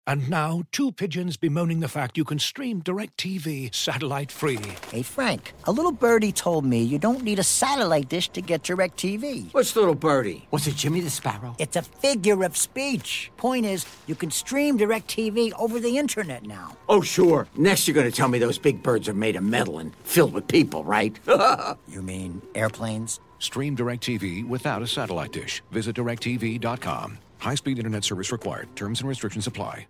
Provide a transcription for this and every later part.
And now, two pigeons bemoaning the fact you can stream DirecTV satellite-free. Hey, Frank, a little birdie told me you don't need a satellite dish to get DirecTV. Which little birdie? Was it Jimmy the Sparrow? It's a figure of speech. Point is, you can stream DirecTV over the internet now. Oh, sure. Next you're going to tell me those big birds are made of metal and filled with people, right? You mean airplanes? Stream DirecTV without a satellite dish. Visit DirecTV.com. High-speed internet service required. Terms and restrictions apply.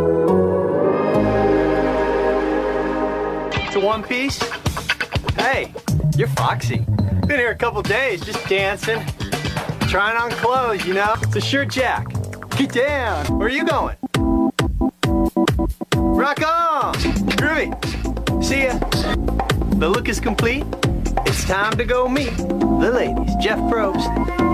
To One Piece? Hey, you're foxy. Been here a couple days, just dancing, trying on clothes, you know? It's a shirt jack. Get down. Where are you going? Rock on. Groovy. See ya. The look is complete. It's time to go meet the ladies. Jeff Probst.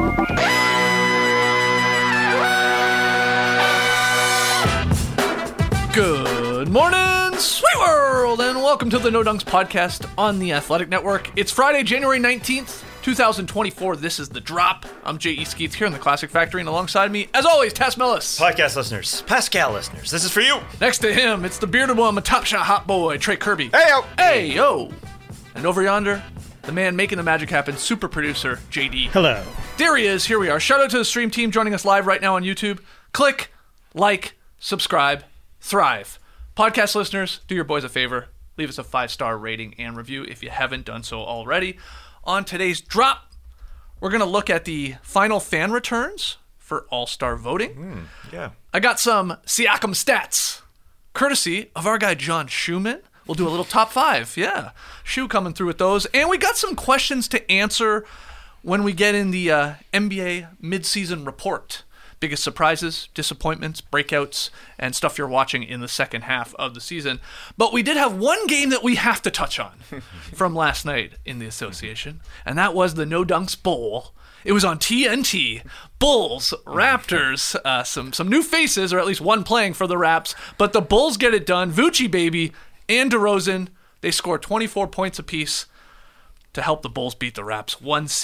Good morning, sweet world, and welcome to the No Dunks podcast on the Athletic Network. It's Friday, January 19th, 2024. This is The Drop. I'm J.E. Skeets here in the Classic Factory, and alongside me, as always, Tass Mellis. Podcast listeners, Pascal listeners, this is for you. Next to him, it's the bearded one, my top shot hot boy, Trey Kirby. Hey-yo. Hey-yo. And over yonder, the man making the magic happen, super producer, JD. Hello. There he is. Here we are. Shout out to the stream team joining us live right now on YouTube. Click, like, subscribe, thrive. Podcast listeners, do your boys a favor. Leave us a 5-star rating and review if you haven't done so already. On today's drop, we're going to look at the final fan returns for All-Star voting. Yeah. I got some Siakam stats, courtesy of our guy John Schumann. We'll do a little top 5. Yeah. Shu coming through with those. And we got some questions to answer when we get in the NBA midseason report. Biggest surprises, disappointments, breakouts, and stuff you're watching in the second half of the season. But we did have one game that we have to touch on from last night in the association, and that was the No Dunks Bowl. It was on TNT. Bulls, Raptors, some new faces, or at least one playing for the Raps, but the Bulls get it done. Vucci, baby, and DeRozan, they score 24 points apiece to help the Bulls beat the Raps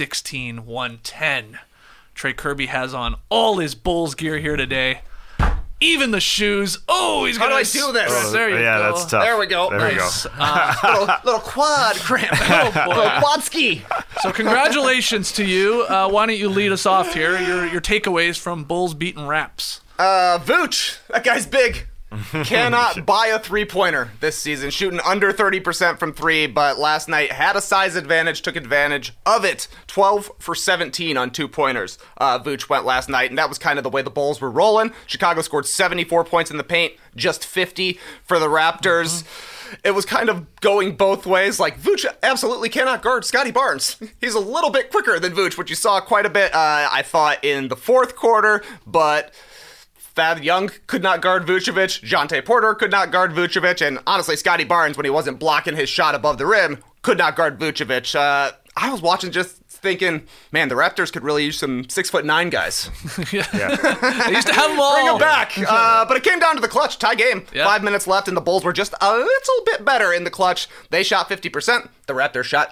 116-110. Trey Kirby has on all his Bulls gear here today. Even the shoes. Oh, he's going to... How do I do this? Oh, there you go. That's tough. There we go. There Nice. we go. little quad cramp. Oh, boy. Little quad ski. So congratulations to you. Why don't you lead us off here? Your takeaways from Bulls beating Raps. Vooch, that guy's big. Cannot buy a three-pointer this season, shooting under 30% from three, but last night had a size advantage, took advantage of it. 12 for 17 on 2-pointers. Vooch went last night, and that was kind of the way the Bulls were rolling. Chicago scored 74 points in the paint, just 50 for the Raptors. It was kind of going both ways. Like, Vooch absolutely cannot guard Scotty Barnes. He's a little bit quicker than Vooch, which you saw quite a bit, I thought, in the fourth quarter, but Thad Young could not guard Vucevic, Jonte Porter could not guard Vucevic, and honestly, Scotty Barnes, when he wasn't blocking his shot above the rim, could not guard Vucevic. I was watching just thinking, man, the Raptors could really use some 6'9" guys. Yeah. They used to have them all. Bring them back. But it came down to the clutch. Tie game. Yeah. 5 minutes left, and the Bulls were just a little bit better in the clutch. They shot 50%. The Raptors shot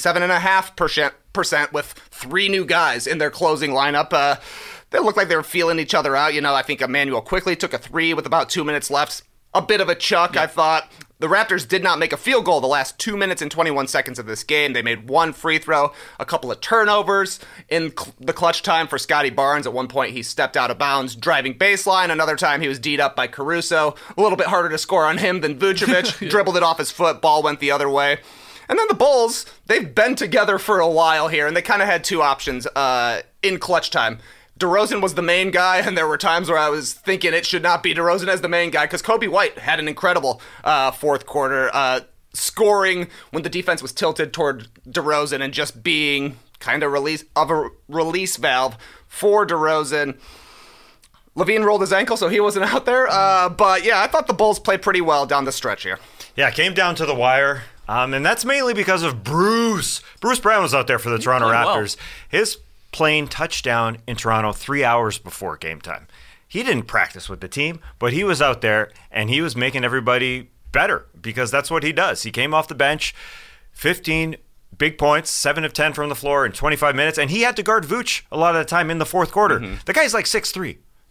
37.5% with 3 new guys in their closing lineup. They looked like they were feeling each other out. You know, I think Emmanuel quickly took a 3 with about 2 minutes left. A bit of a chuck, I thought. The Raptors did not make a field goal the last 2 minutes and 21 seconds of this game. They made 1 free throw, a couple of turnovers in the clutch time for Scotty Barnes. At one point, he stepped out of bounds, driving baseline. Another time, he was D'd up by Caruso. A little bit harder to score on him than Vucevic. Dribbled it off his foot. Ball went the other way. And then the Bulls, they've been together for a while here, and they kind of had 2 options in clutch time. DeRozan was the main guy, and there were times where I was thinking it should not be DeRozan as the main guy, because Kobe White had an incredible fourth quarter, scoring when the defense was tilted toward DeRozan and just being kind of a release valve for DeRozan. Levine rolled his ankle, so he wasn't out there. But yeah, I thought the Bulls played pretty well down the stretch here. Yeah, it came down to the wire. And that's mainly because of Bruce. Bruce Brown was out there for the Toronto Raptors. His plane touchdown in Toronto 3 hours before game time. He didn't practice with the team, but he was out there and he was making everybody better because that's what he does. He came off the bench, 15 big points, 7 of 10 from the floor in 25 minutes, and he had to guard Vooch a lot of the time in the fourth quarter. The guy's like 6'3",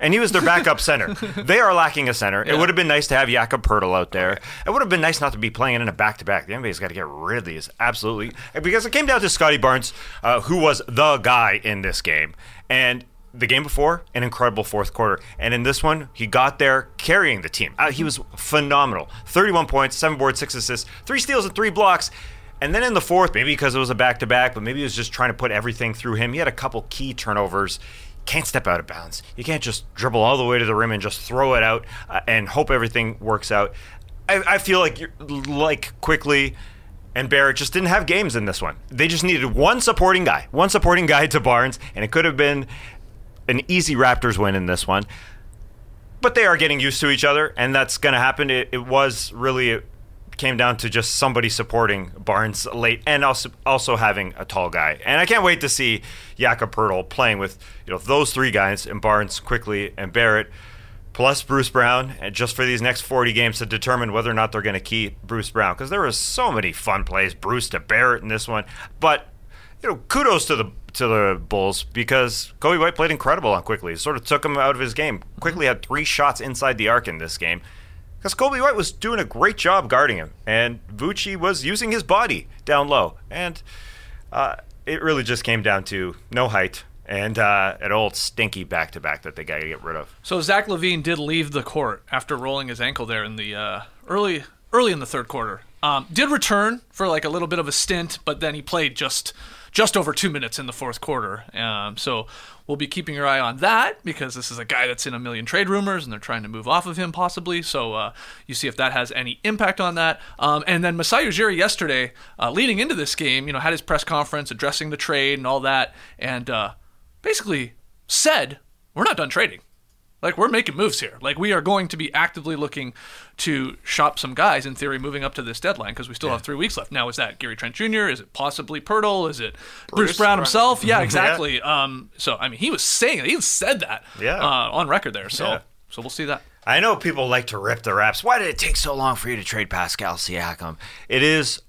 And he was their backup center. They are lacking a center. It would have been nice to have Jakob Poeltl out there. It would have been nice not to be playing in a back-to-back. The NBA's got to get rid of these, absolutely. Because it came down to Scotty Barnes, who was the guy in this game. And the game before, an incredible fourth quarter. And in this one, he got there carrying the team. He was phenomenal. 31 points, 7 boards, 6 assists, 3 steals, and 3 blocks. And then in the fourth, maybe because it was a back-to-back, but maybe he was just trying to put everything through him. He had a couple key turnovers. Can't step out of bounds. You can't just dribble all the way to the rim and just throw it out and hope everything works out. I feel like Quickly and Barrett just didn't have games in this one. They just needed one supporting guy to Barnes, and it could have been an easy Raptors win in this one. But they are getting used to each other, and that's going to happen. It came down to just somebody supporting Barnes late and also having a tall guy. And I can't wait to see Jakob Poeltl playing with those 3 guys, and Barnes, Quickly, and Barrett, plus Bruce Brown, and just for these next 40 games to determine whether or not they're going to keep Bruce Brown. Because there was so many fun plays, Bruce to Barrett in this one. But kudos to the Bulls, because Coby White played incredible on Quickly. It sort of took him out of his game. Quickly had 3 shots inside the arc in this game, because Coby White was doing a great job guarding him, and Vucci was using his body down low. And it really just came down to no height and an old stinky back-to-back that they got to get rid of. So Zach LaVine did leave the court after rolling his ankle there in the early in the third quarter. Did return for like a little bit of a stint, but then he played just over 2 minutes in the fourth quarter. So we'll be keeping your eye on that, because this is a guy that's in a million trade rumors, and they're trying to move off of him possibly. So you see if that has any impact on that. And then Masai Ujiri yesterday, leading into this game, had his press conference addressing the trade and all that, and basically said, we're not done trading. Like, we're making moves here. Like, we are going to be actively looking to shop some guys, in theory, moving up to this deadline, because we still have 3 weeks left. Now, is that Gary Trent Jr.? Is it possibly Poeltl? Is it Bruce Brown himself? Yeah, exactly. So, I mean, he was saying it. He said that on record there. So we'll see that. I know people like to rip the Raps. Why did it take so long for you to trade Pascal Siakam? It is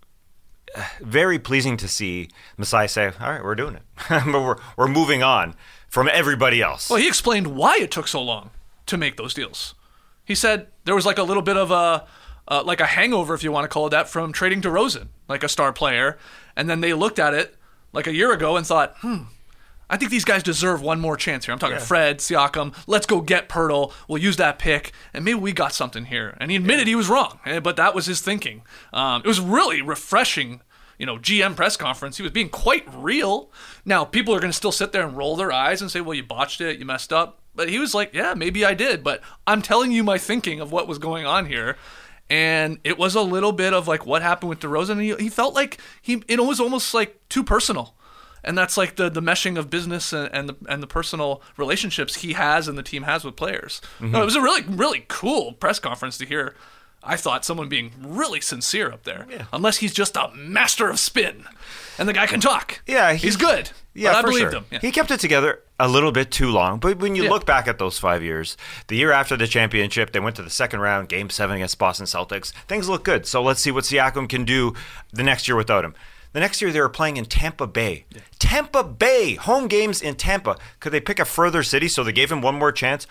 very pleasing to see Masai say, all right, we're doing it. But we're moving on from everybody else. Well, he explained why it took so long to make those deals. He said there was like a little bit of a hangover, if you want to call it that, from trading DeRozan, like a star player. And then they looked at it like a year ago and thought, I think these guys deserve one more chance here. I'm talking Fred, Siakam. Let's go get Poeltl. We'll use that pick, and maybe we got something here. And he admitted he was wrong, but that was his thinking. It was really refreshing. GM press conference, he was being quite real. Now, people are going to still sit there and roll their eyes and say, well, you botched it, you messed up. But he was like, yeah, maybe I did, but I'm telling you my thinking of what was going on here. And it was a little bit of like what happened with DeRozan. He felt like it was almost like too personal. And that's like the meshing of business and the personal relationships he has and the team has with players. Mm-hmm. No, it was a really, really cool press conference to hear. I thought someone being really sincere up there. Yeah. Unless he's just a master of spin. And the guy can talk. Yeah. He's good. Yeah, but I believed him. Yeah. He kept it together a little bit too long. But when you look back at those 5 years, the year after the championship, they went to the second round, Game 7 against Boston Celtics. Things look good. So let's see what Siakam can do the next year without him. The next year, they were playing in Tampa Bay. Yeah. Tampa Bay! Home games in Tampa. Could they pick a further city? So they gave him one more chance.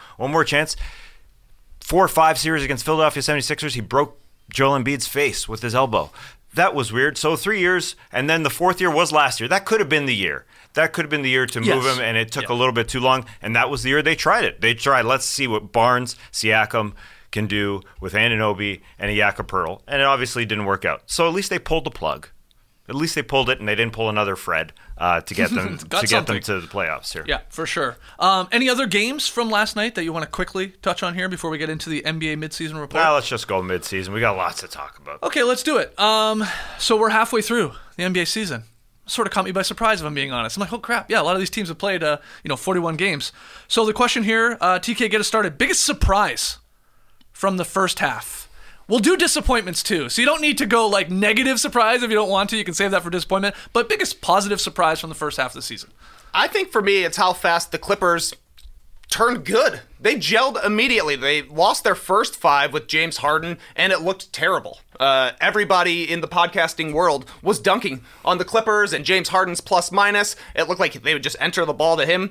4 or 5 series against Philadelphia 76ers, he broke Joel Embiid's face with his elbow. That was weird. So 3 years, and then the fourth year was last year. That could have been the year. That could have been the year to move him, and it took a little bit too long. And that was the year they tried it. They tried, let's see what Barnes, Siakam can do with Anunoby and a Jakob Poeltl. And it obviously didn't work out. So at least they pulled the plug. At least they pulled it, and they didn't pull another Fred to get them to the playoffs here. Yeah, for sure. Any other games from last night that you want to quickly touch on here before we get into the NBA midseason report? Let's just go midseason. We got lots to talk about. Okay, let's do it. So we're halfway through the NBA season. Sort of caught me by surprise, if I'm being honest. I'm like, oh crap, yeah, a lot of these teams have played 41 games. So the question here, TK, get us started. Biggest surprise from the first half? We'll do disappointments too. So you don't need to go like negative surprise if you don't want to. You can save that for disappointment. But biggest positive surprise from the first half of the season? I think for me, it's how fast the Clippers turned good. They gelled immediately. They lost their first 5 with James Harden, and it looked terrible. Everybody in the podcasting world was dunking on the Clippers and James Harden's plus-minus. It looked like they would just enter the ball to him.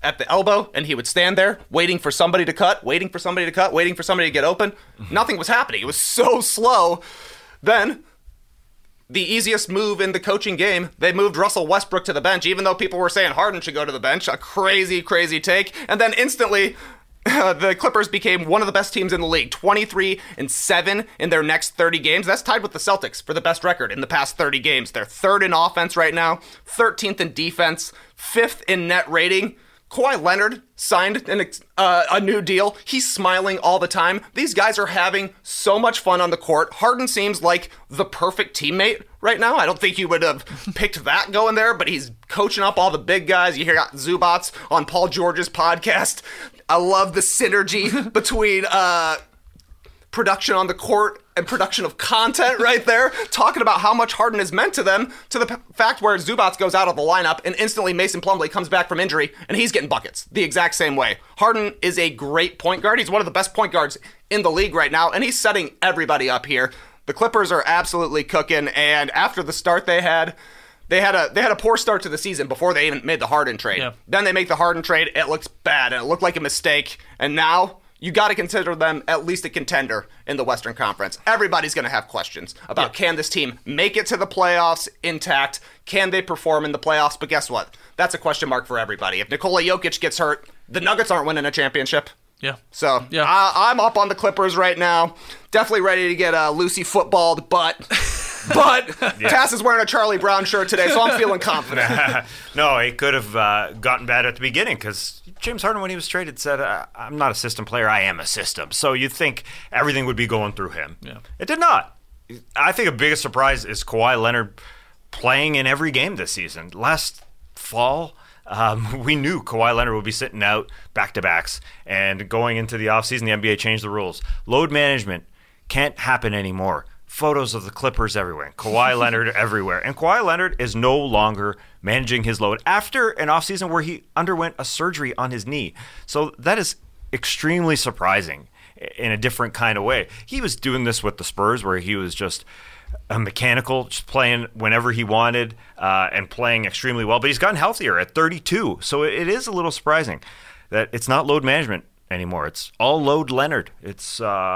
at the elbow, and he would stand there waiting for somebody to cut, waiting for somebody to cut, waiting for somebody to get open. Nothing was happening. It was so slow. Then, the easiest move in the coaching game, they moved Russell Westbrook to the bench, even though people were saying Harden should go to the bench. A crazy, crazy take. And then instantly, the Clippers became one of the best teams in the league. 23-7 in their next 30 games. That's tied with the Celtics for the best record in the past 30 games. They're third in offense right now, 13th in defense, 5th in net rating. Kawhi Leonard signed a new deal. He's smiling all the time. These guys are having so much fun on the court. Harden seems like the perfect teammate right now. I don't think you would have picked that going there, but he's coaching up all the big guys. You hear Zubats on Paul George's podcast. I love the synergy between production on the court and production of content right there, talking about how much Harden has meant to them, to the fact where Zubats goes out of the lineup and instantly Mason Plumlee comes back from injury and he's getting buckets the exact same way. Harden is a great point guard. He's one of the best point guards in the league right now, and he's setting everybody up here. The Clippers are absolutely cooking, and after the start they had a poor start to the season before they even made the Harden trade. Yeah. Then they make the Harden trade. It looks bad, and it looked like a mistake, and now you got to consider them at least a contender in the Western Conference. Everybody's going to have questions about can this team make it to the playoffs intact? Can they perform in the playoffs? But guess what? That's a question mark for everybody. If Nikola Jokic gets hurt, the Nuggets aren't winning a championship. Yeah. So Yeah. I'm up on the Clippers right now. Definitely ready to get Lucy footballed, but Tass is wearing a Charlie Brown shirt today, so I'm feeling confident. No, he could have gotten bad at the beginning because James Harden, when he was traded, said, I'm not a system player, I am a system. So you'd think everything would be going through him. Yeah. It did not. I think a biggest surprise is Kawhi Leonard playing in every game this season. Last fall, we knew Kawhi Leonard would be sitting out back-to-backs, and going into the offseason, the NBA changed the rules. Load management can't happen anymore. Photos of the Clippers everywhere, Kawhi Leonard everywhere. And Kawhi Leonard is no longer managing his load after an offseason where he underwent a surgery on his knee. So that is extremely surprising in a different kind of way. He was doing this with the Spurs where he was just a mechanical, just playing whenever he wanted and playing extremely well. But he's gotten healthier at 32. So it is a little surprising that it's not load management anymore. It's all load Leonard. It's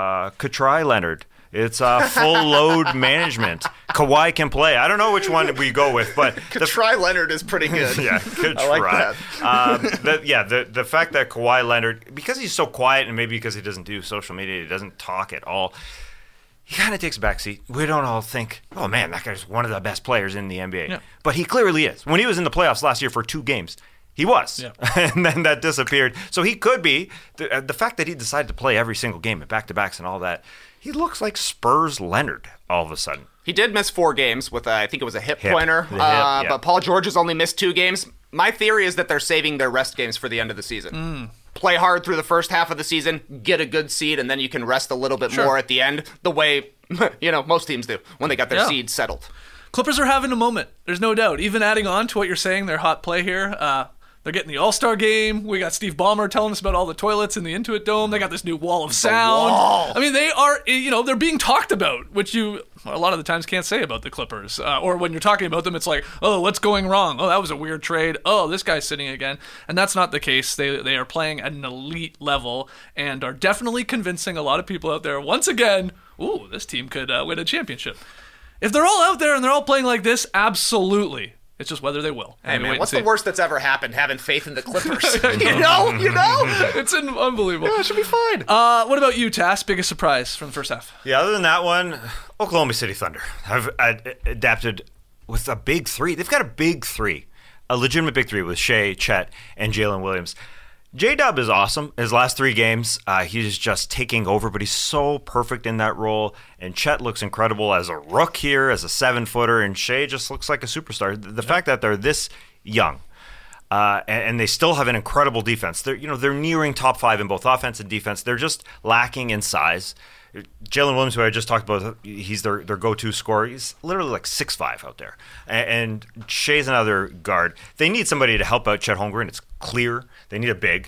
Katry Leonard. It's full load management. Kawhi can play. I don't know which one we go with, but Katry Leonard is pretty good. Yeah, good try. I like that. The fact that Kawhi Leonard, because he's so quiet and maybe because he doesn't do social media, he doesn't talk at all, he kind of takes a backseat. We don't all think, oh man, that guy's one of the best players in the NBA. Yeah. But he clearly is. When he was in the playoffs last year for 2 games, he was. Yeah. And then that disappeared. So he could be. The fact that he decided to play every single game at back-to-backs and all that, he looks like Spurs Leonard all of a sudden. He did miss 4 games with, I think it was a hip pointer. But Paul George has only missed 2 games. My theory is that they're saving their rest games for the end of the season. Play hard through the first half of the season, get a good seed, and then you can rest a little bit more at the end, the way most teams do when they got their seeds settled. Clippers are having a moment. There's no doubt. Even adding on to what you're saying, their hot play here. They're getting the All-Star game. We got Steve Ballmer telling us about all the toilets in the Intuit Dome. They got this new wall of sound. I mean, they are, they're being talked about, which you a lot of the times can't say about the Clippers. Or when you're talking about them, it's like, oh, what's going wrong? Oh, that was a weird trade. Oh, this guy's sitting again. And that's not the case. They are playing at an elite level and are definitely convincing a lot of people out there, once again, ooh, this team could win a championship. If they're all out there and they're all playing like this, absolutely. It's just whether they will. Hey, man, what's the worst that's ever happened? Having faith in the Clippers. You know? It's unbelievable. Yeah, it should be fine. What about you, Tass? Biggest surprise from the first half? Yeah, other than that one, Oklahoma City Thunder have adapted with a big 3. They've got a big 3. A legitimate big 3 with Shea, Chet, and Jalen Williams. J-Dub is awesome. His last 3 games, he's just taking over, but he's so perfect in that role. And Chet looks incredible as a rook here, as a 7-footer, and Shea just looks like a superstar. The fact that they're this young, and they still have an incredible defense. They're nearing top 5 in both offense and defense. They're just lacking in size. Jalen Williams, who I just talked about, he's their go-to scorer. He's literally like 6'5" out there. And Shea's another guard. They need somebody to help out Chet Holmgren. It's clear. They need a big.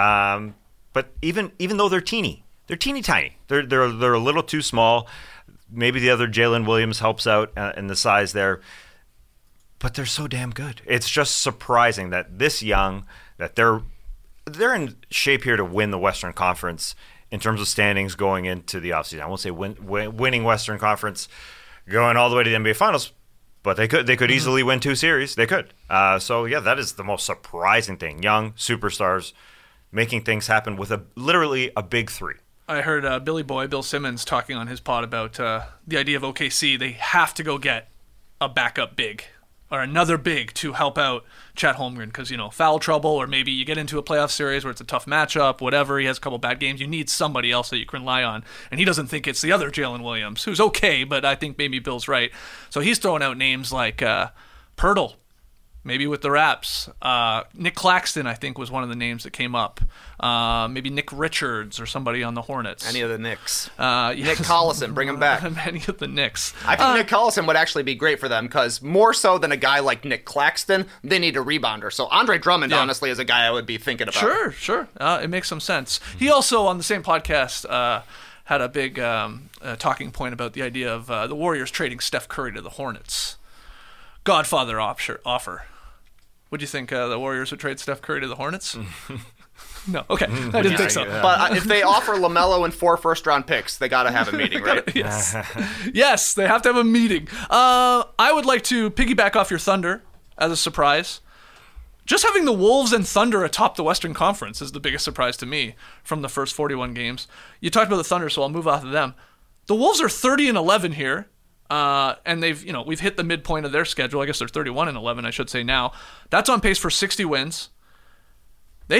But even though they're teeny tiny. They're a little too small. Maybe the other Jalen Williams helps out in the size there. But they're so damn good. It's just surprising that this young, that they're they're in shape here to win the Western Conference in terms of standings going into the offseason. I won't say winning Western Conference going all the way to the NBA Finals, but they could easily win 2 series. They could. That is the most surprising thing. Young superstars making things happen with literally a big 3. I heard Billy Boy, Bill Simmons, talking on his pod about the idea of OKC. They have to go get a backup big or another big to help out Chet Holmgren because, foul trouble, or maybe you get into a playoff series where it's a tough matchup, whatever. He has a couple bad games. You need somebody else that you can rely on. And he doesn't think it's the other Jalen Williams, who's okay, but I think maybe Bill's right. So he's throwing out names like Pirtle, maybe with the Raps. Nick Claxton, I think, was one of the names that came up. Maybe Nick Richards or somebody on the Hornets. Any of the Knicks. Yes. Nick Collison, bring him back. Any of the Knicks. I think Nick Collison would actually be great for them because more so than a guy like Nick Claxton, they need a rebounder. So Andre Drummond, honestly, is a guy I would be thinking about. Sure. It makes some sense. He also, on the same podcast, had a big talking point about the idea of the Warriors trading Steph Curry to the Hornets. Godfather offer. Would you think the Warriors would trade Steph Curry to the Hornets? No, okay. I didn't think so. Yeah. But if they offer LaMelo and 4 first-round picks, they got to have a meeting, right? Yes, they have to have a meeting. I would like to piggyback off your Thunder as a surprise. Just having the Wolves and Thunder atop the Western Conference is the biggest surprise to me from the first 41 games. You talked about the Thunder, so I'll move off of them. The Wolves are 30-11 here. And we've hit the midpoint of their schedule. I guess they're 31-11, I should say now. That's on pace for 60 wins. They've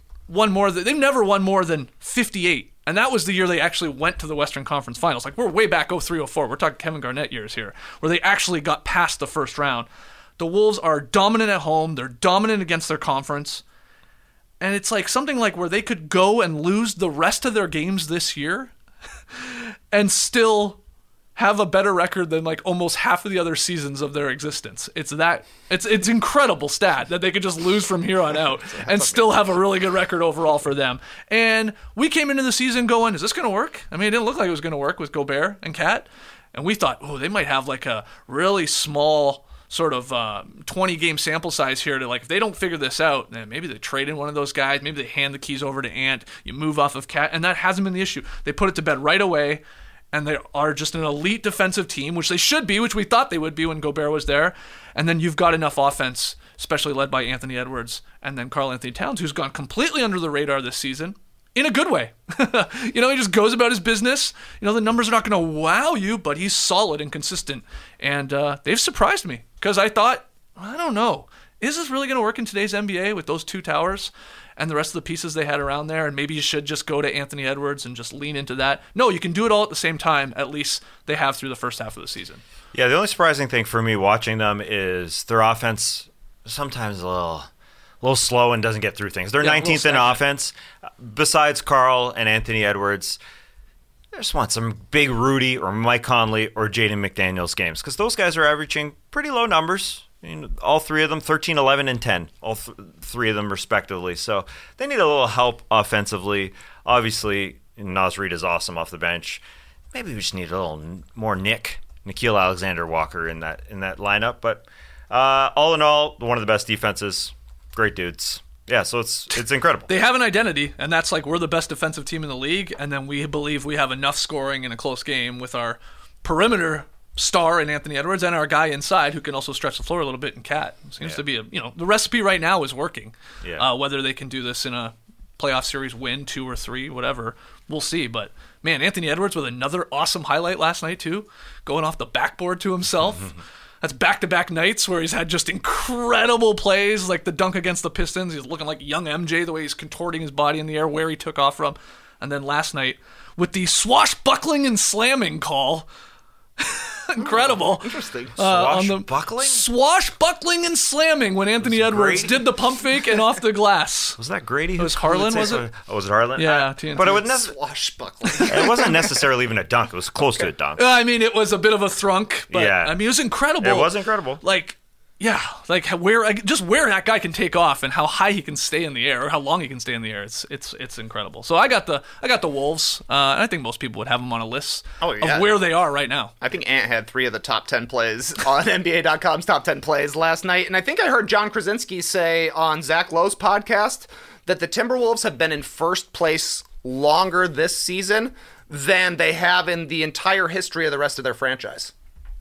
never won more than 58. And that was the year they actually went to the Western Conference Finals. Like, we're way back 03-04. We're talking Kevin Garnett years here, where they actually got past the first round. The Wolves are dominant at home. They're dominant against their conference. And it's like something like where they could go and lose the rest of their games this year and still have a better record than like almost half of the other seasons of their existence. It's incredible stat that they could just lose from here on out and still have a really good record overall for them. And we came into the season going, is this going to work? I mean, it didn't look like it was going to work with Gobert and Cat. And we thought, they might have like a really small sort of 20-game sample size here to, like, if they don't figure this out, then maybe they trade in one of those guys, maybe they hand the keys over to Ant, you move off of Cat, and that hasn't been the issue. They put it to bed right away, and they are just an elite defensive team, which they should be, which we thought they would be when Gobert was there. And then you've got enough offense, especially led by Anthony Edwards and then Karl Anthony Towns, who's gone completely under the radar this season in a good way. He just goes about his business. The numbers are not going to wow you, but he's solid and consistent. And they've surprised me because I thought, I don't know, is this really going to work in today's NBA with those two towers and the rest of the pieces they had around there? And maybe you should just go to Anthony Edwards and just lean into that. No, you can do it all at the same time. At least they have through the first half of the season. Yeah, the only surprising thing for me watching them is their offense sometimes a little slow and doesn't get through things. They're 19th in offense. Besides Karl and Anthony Edwards, I just want some big Rudy or Mike Conley or Jaden McDaniels games because those guys are averaging pretty low numbers. All three of them, 13, 11, and 10. All three of them respectively. So they need a little help offensively. Obviously, Naz Reid is awesome off the bench. Maybe we just need a little more Nickeil Alexander-Walker in that lineup. But all in all, one of the best defenses. Great dudes. Yeah, so it's incredible. They have an identity, and that's like we're the best defensive team in the league, and then we believe we have enough scoring in a close game with our perimeter star in Anthony Edwards and our guy inside who can also stretch the floor a little bit in Cat. Seems to be the recipe right now is working. Yeah. Whether they can do this in a playoff series win, 2 or 3, whatever, we'll see. But man, Anthony Edwards with another awesome highlight last night too, going off the backboard to himself. That's back-to-back nights where he's had just incredible plays, like the dunk against the Pistons. He's looking like young MJ, the way he's contorting his body in the air, where he took off from. And then last night, with the swashbuckling and slamming call. Incredible. Interesting. Swashbuckling and slamming when Anthony Edwards did the pump fake and off the glass. Was that Grady? It was Harlan, was it? Oh, was it Harlan? Yeah, TNT. But it was swashbuckling. It wasn't necessarily even a dunk. It was close to a dunk. I mean, it was a bit of a thrunk, but I mean, it was incredible. It was incredible. Where that guy can take off and how high he can stay in the air or how long he can stay in the air. It's incredible. So I got the Wolves. And I think most people would have them on a list of where they are right now. I think Ant had 3 of the top 10 plays on NBA.com's top 10 plays last night. And I think I heard John Krasinski say on Zach Lowe's podcast that the Timberwolves have been in first place longer this season than they have in the entire history of the rest of their franchise.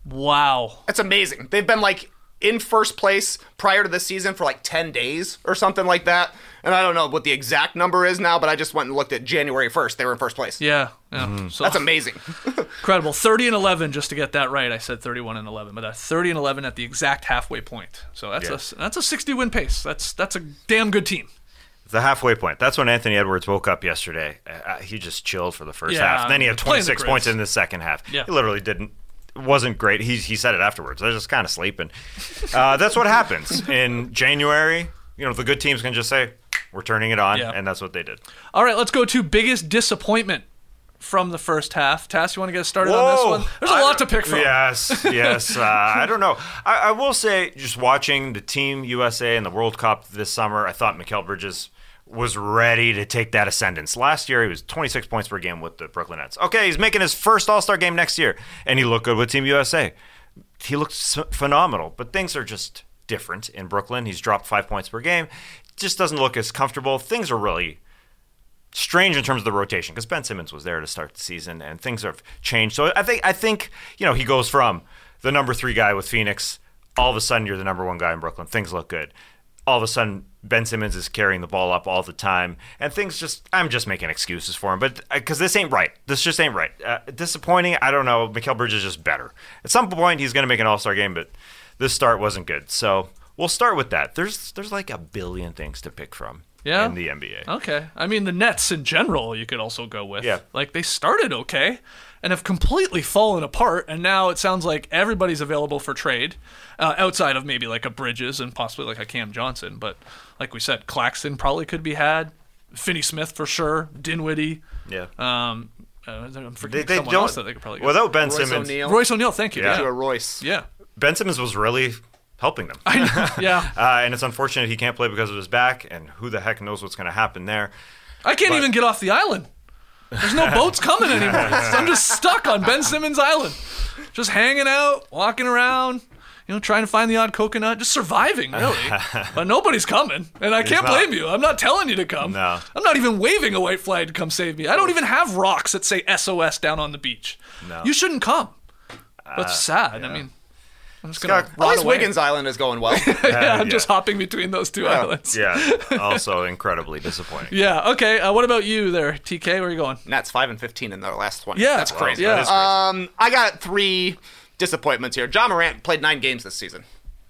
Wow. That's amazing. They've been like in first place prior to this season for like 10 days or something like that. And I don't know what the exact number is now, but I just went and looked at January 1st. They were in first place. Yeah. So that's amazing. Incredible. 30-11, just to get that right. I said 31-11, but that's 30-11 at the exact halfway point. So that's a 60-win pace. That's a damn good team. The halfway point. That's when Anthony Edwards woke up yesterday. He just chilled for the first half. And then he had 26 points in the second half. Yeah. He literally wasn't great. He said it afterwards. I was just kind of sleeping. That's what happens in January. The good teams can just say, we're turning it on, and that's what they did. All right, let's go to biggest disappointment from the first half. Tass, you want to get us started on this one? There's a lot to pick from. Yes. I don't know. I will say, just watching the Team USA and the World Cup this summer, I thought Mikal Bridges was ready to take that ascendance. Last year, he was 26 points per game with the Brooklyn Nets. Okay, he's making his first All-Star game next year, and he looked good with Team USA. He looked phenomenal, but things are just different in Brooklyn. He's dropped 5 points per game. Just doesn't look as comfortable. Things are really strange in terms of the rotation because Ben Simmons was there to start the season, and things have changed. So I think he goes from the number 3 guy with Phoenix. All of a sudden, you're the number 1 guy in Brooklyn. Things look good. All of a sudden, Ben Simmons is carrying the ball up all the time, and I'm just making excuses for him, but because this ain't right. This just ain't right. Disappointing, I don't know. Mikal Bridges is just better. At some point, he's going to make an All-Star game, but this start wasn't good. So we'll start with that. There's like a billion things to pick from in the NBA. Okay. I mean, the Nets in general, you could also go with. Yeah. Like, they started okay and have completely fallen apart, and now it sounds like everybody's available for trade, outside of maybe like a Bridges and possibly like a Cam Johnson. But like we said, Claxton probably could be had. Finney Smith for sure. Dinwiddie. Yeah. I'm forgetting someone else that they could probably get. Without Ben Royce Simmons. O'Neal. Royce O'Neal, thank you. To a Royce. Yeah. Ben Simmons was really helping them. Yeah. And it's unfortunate he can't play because of his back, and who the heck knows what's going to happen there. I can't even get off the island. There's no boats coming anymore. I'm just stuck on Ben Simmons Island. Just hanging out, walking around, trying to find the odd coconut, just surviving, really. But nobody's coming, and I can't blame you. I'm not telling you to come. No. I'm not even waving a white flag to come save me. I don't even have rocks that say SOS down on the beach. No. You shouldn't come. But it's sad. Yeah. I mean, I'm just going to At rot least away. Wiggins Island is going well. I'm just hopping between those two islands. Yeah, also incredibly disappointing. Yeah, okay. What about you there, TK? Where are you going? Nets 5-15 in their last 20. Yeah. That's crazy. Yeah. That is crazy. I got 3 disappointments here. John Morant played 9 games this season.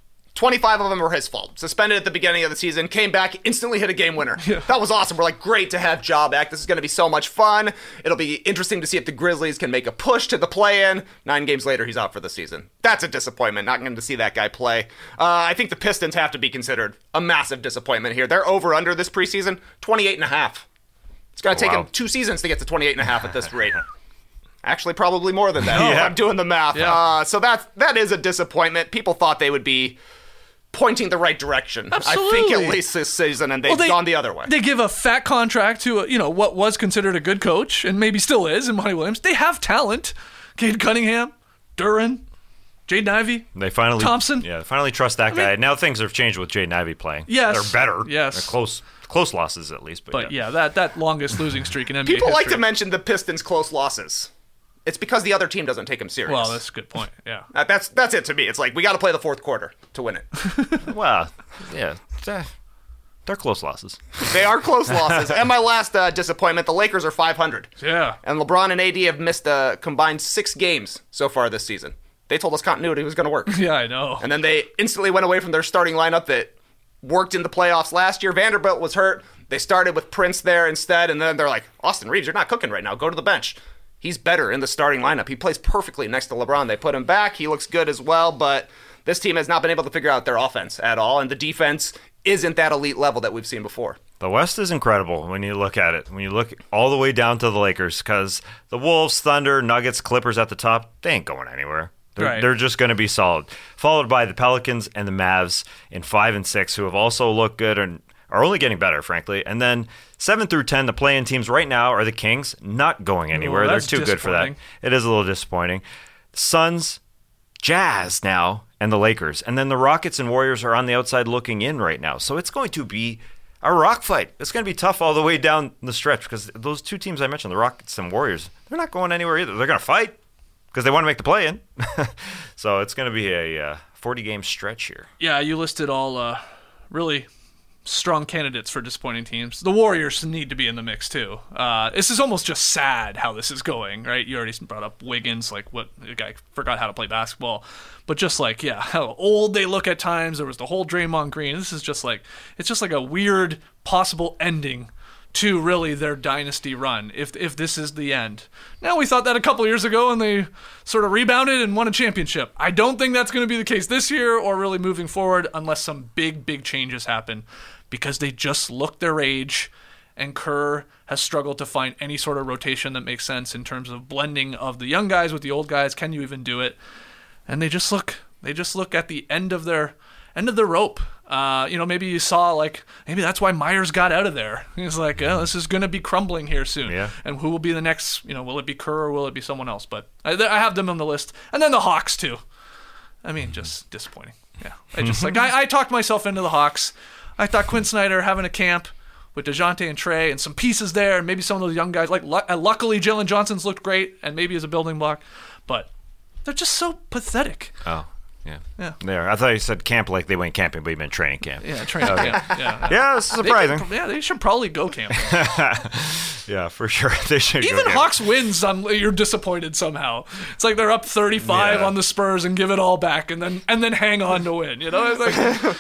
25 of them were his fault. Suspended at the beginning of the season, came back, instantly hit a game winner. Yeah. That was awesome. We're like, great to have Ja back. This is going to be so much fun. It'll be interesting to see if the Grizzlies can make a push to the play-in. 9 games later, he's out for the season. That's a disappointment. Not going to see that guy play. I think the Pistons have to be considered a massive disappointment here. They're over-under this preseason, 28.5. It's going to take them 2 seasons to get to 28.5 at this rate. Actually, probably more than that. Yeah. I'm doing the math. Yeah. So that is a disappointment. People thought they would be pointing the right direction. Absolutely. I think at least this season, and they've gone the other way. They give a fat contract to what was considered a good coach, and maybe still is, in Monty Williams. They have talent. Cade Cunningham, Duren, Jaden Ivey, They finally Thompson. Yeah, finally trust that guy. Now things have changed with Jaden Ivey playing. Yes. They're better. Yes. They're close losses at least. But yeah, that longest losing streak in NBA People like history. to mention the Pistons' close losses. It's because the other team doesn't take them serious. Well, that's a good point. Yeah. That's it to me. It's like we got to play the fourth quarter to win it. Well, yeah. They're close losses. They are close losses. And my last disappointment, the Lakers are 500. Yeah. And LeBron and AD have missed a combined 6 games so far this season. They told us continuity was going to work. Yeah, I know. And then they instantly went away from their starting lineup that worked in the playoffs last year. Vanderbilt was hurt. They started with Prince there instead, and then they're like, Austin Reeves, you're not cooking right now. Go to the bench. He's better in the starting lineup. He plays perfectly next to LeBron. They put him back. He looks good as well, but this team has not been able to figure out their offense at all, and the defense isn't that elite level that we've seen before. The West is incredible when you look at it. When you look all the way down to the Lakers, because the Wolves, Thunder, Nuggets, Clippers at the top, they ain't going anywhere. They're just going to be solid. Followed by the Pelicans and the Mavs in 5 and 6, who have also looked good and are only getting better, frankly. And then 7 through 10, the play-in teams right now are the Kings, not going anywhere. They're too good for that. It is a little disappointing. Suns, Jazz now, and the Lakers. And then the Rockets and Warriors are on the outside looking in right now. So it's going to be a rock fight. It's going to be tough all the way down the stretch because those two teams I mentioned, the Rockets and Warriors, they're not going anywhere either. They're going to fight because they want to make the play-in. So it's going to be a 40-game stretch here. Yeah, you listed all really strong candidates for disappointing teams. The Warriors need to be in the mix too. This is almost just sad how this is going, right? You already brought up Wiggins, like what the guy forgot how to play basketball, but just like how old they look at times. There was the whole Draymond Green. This is just like it's just like a weird possible ending to really their dynasty run if this is the end. Now, we thought that a couple years ago and they sort of rebounded and won a championship. I don't think that's going to be the case this year or really moving forward unless some big changes happen, because they just look their age, and Kerr has struggled to find any sort of rotation that makes sense in terms of blending of the young guys with the old guys. Can you even do it? And they just look at the end of their rope. Maybe you saw, like, maybe that's why Myers got out of there. He's like, this is going to be crumbling here soon. Yeah. And who will be the next, will it be Kerr or will it be someone else? But I have them on the list. And then the Hawks, too. I mean, just disappointing. Yeah. I talked myself into the Hawks. I thought Quinn Snyder having a camp with DeJounte and Trey and some pieces there, and maybe some of those young guys. Luckily, Jalen Johnson's looked great and maybe as a building block. But they're just so pathetic. Oh. Yeah. There. I thought you said camp like they went camping, but you meant training camp. Yeah, training camp. Yeah. Yeah, it's surprising. They should probably go camping. Yeah, for sure. They should. Even Hawks wins, you're disappointed somehow. It's like they're up 35 on the Spurs and give it all back, and then hang on to win. It's like,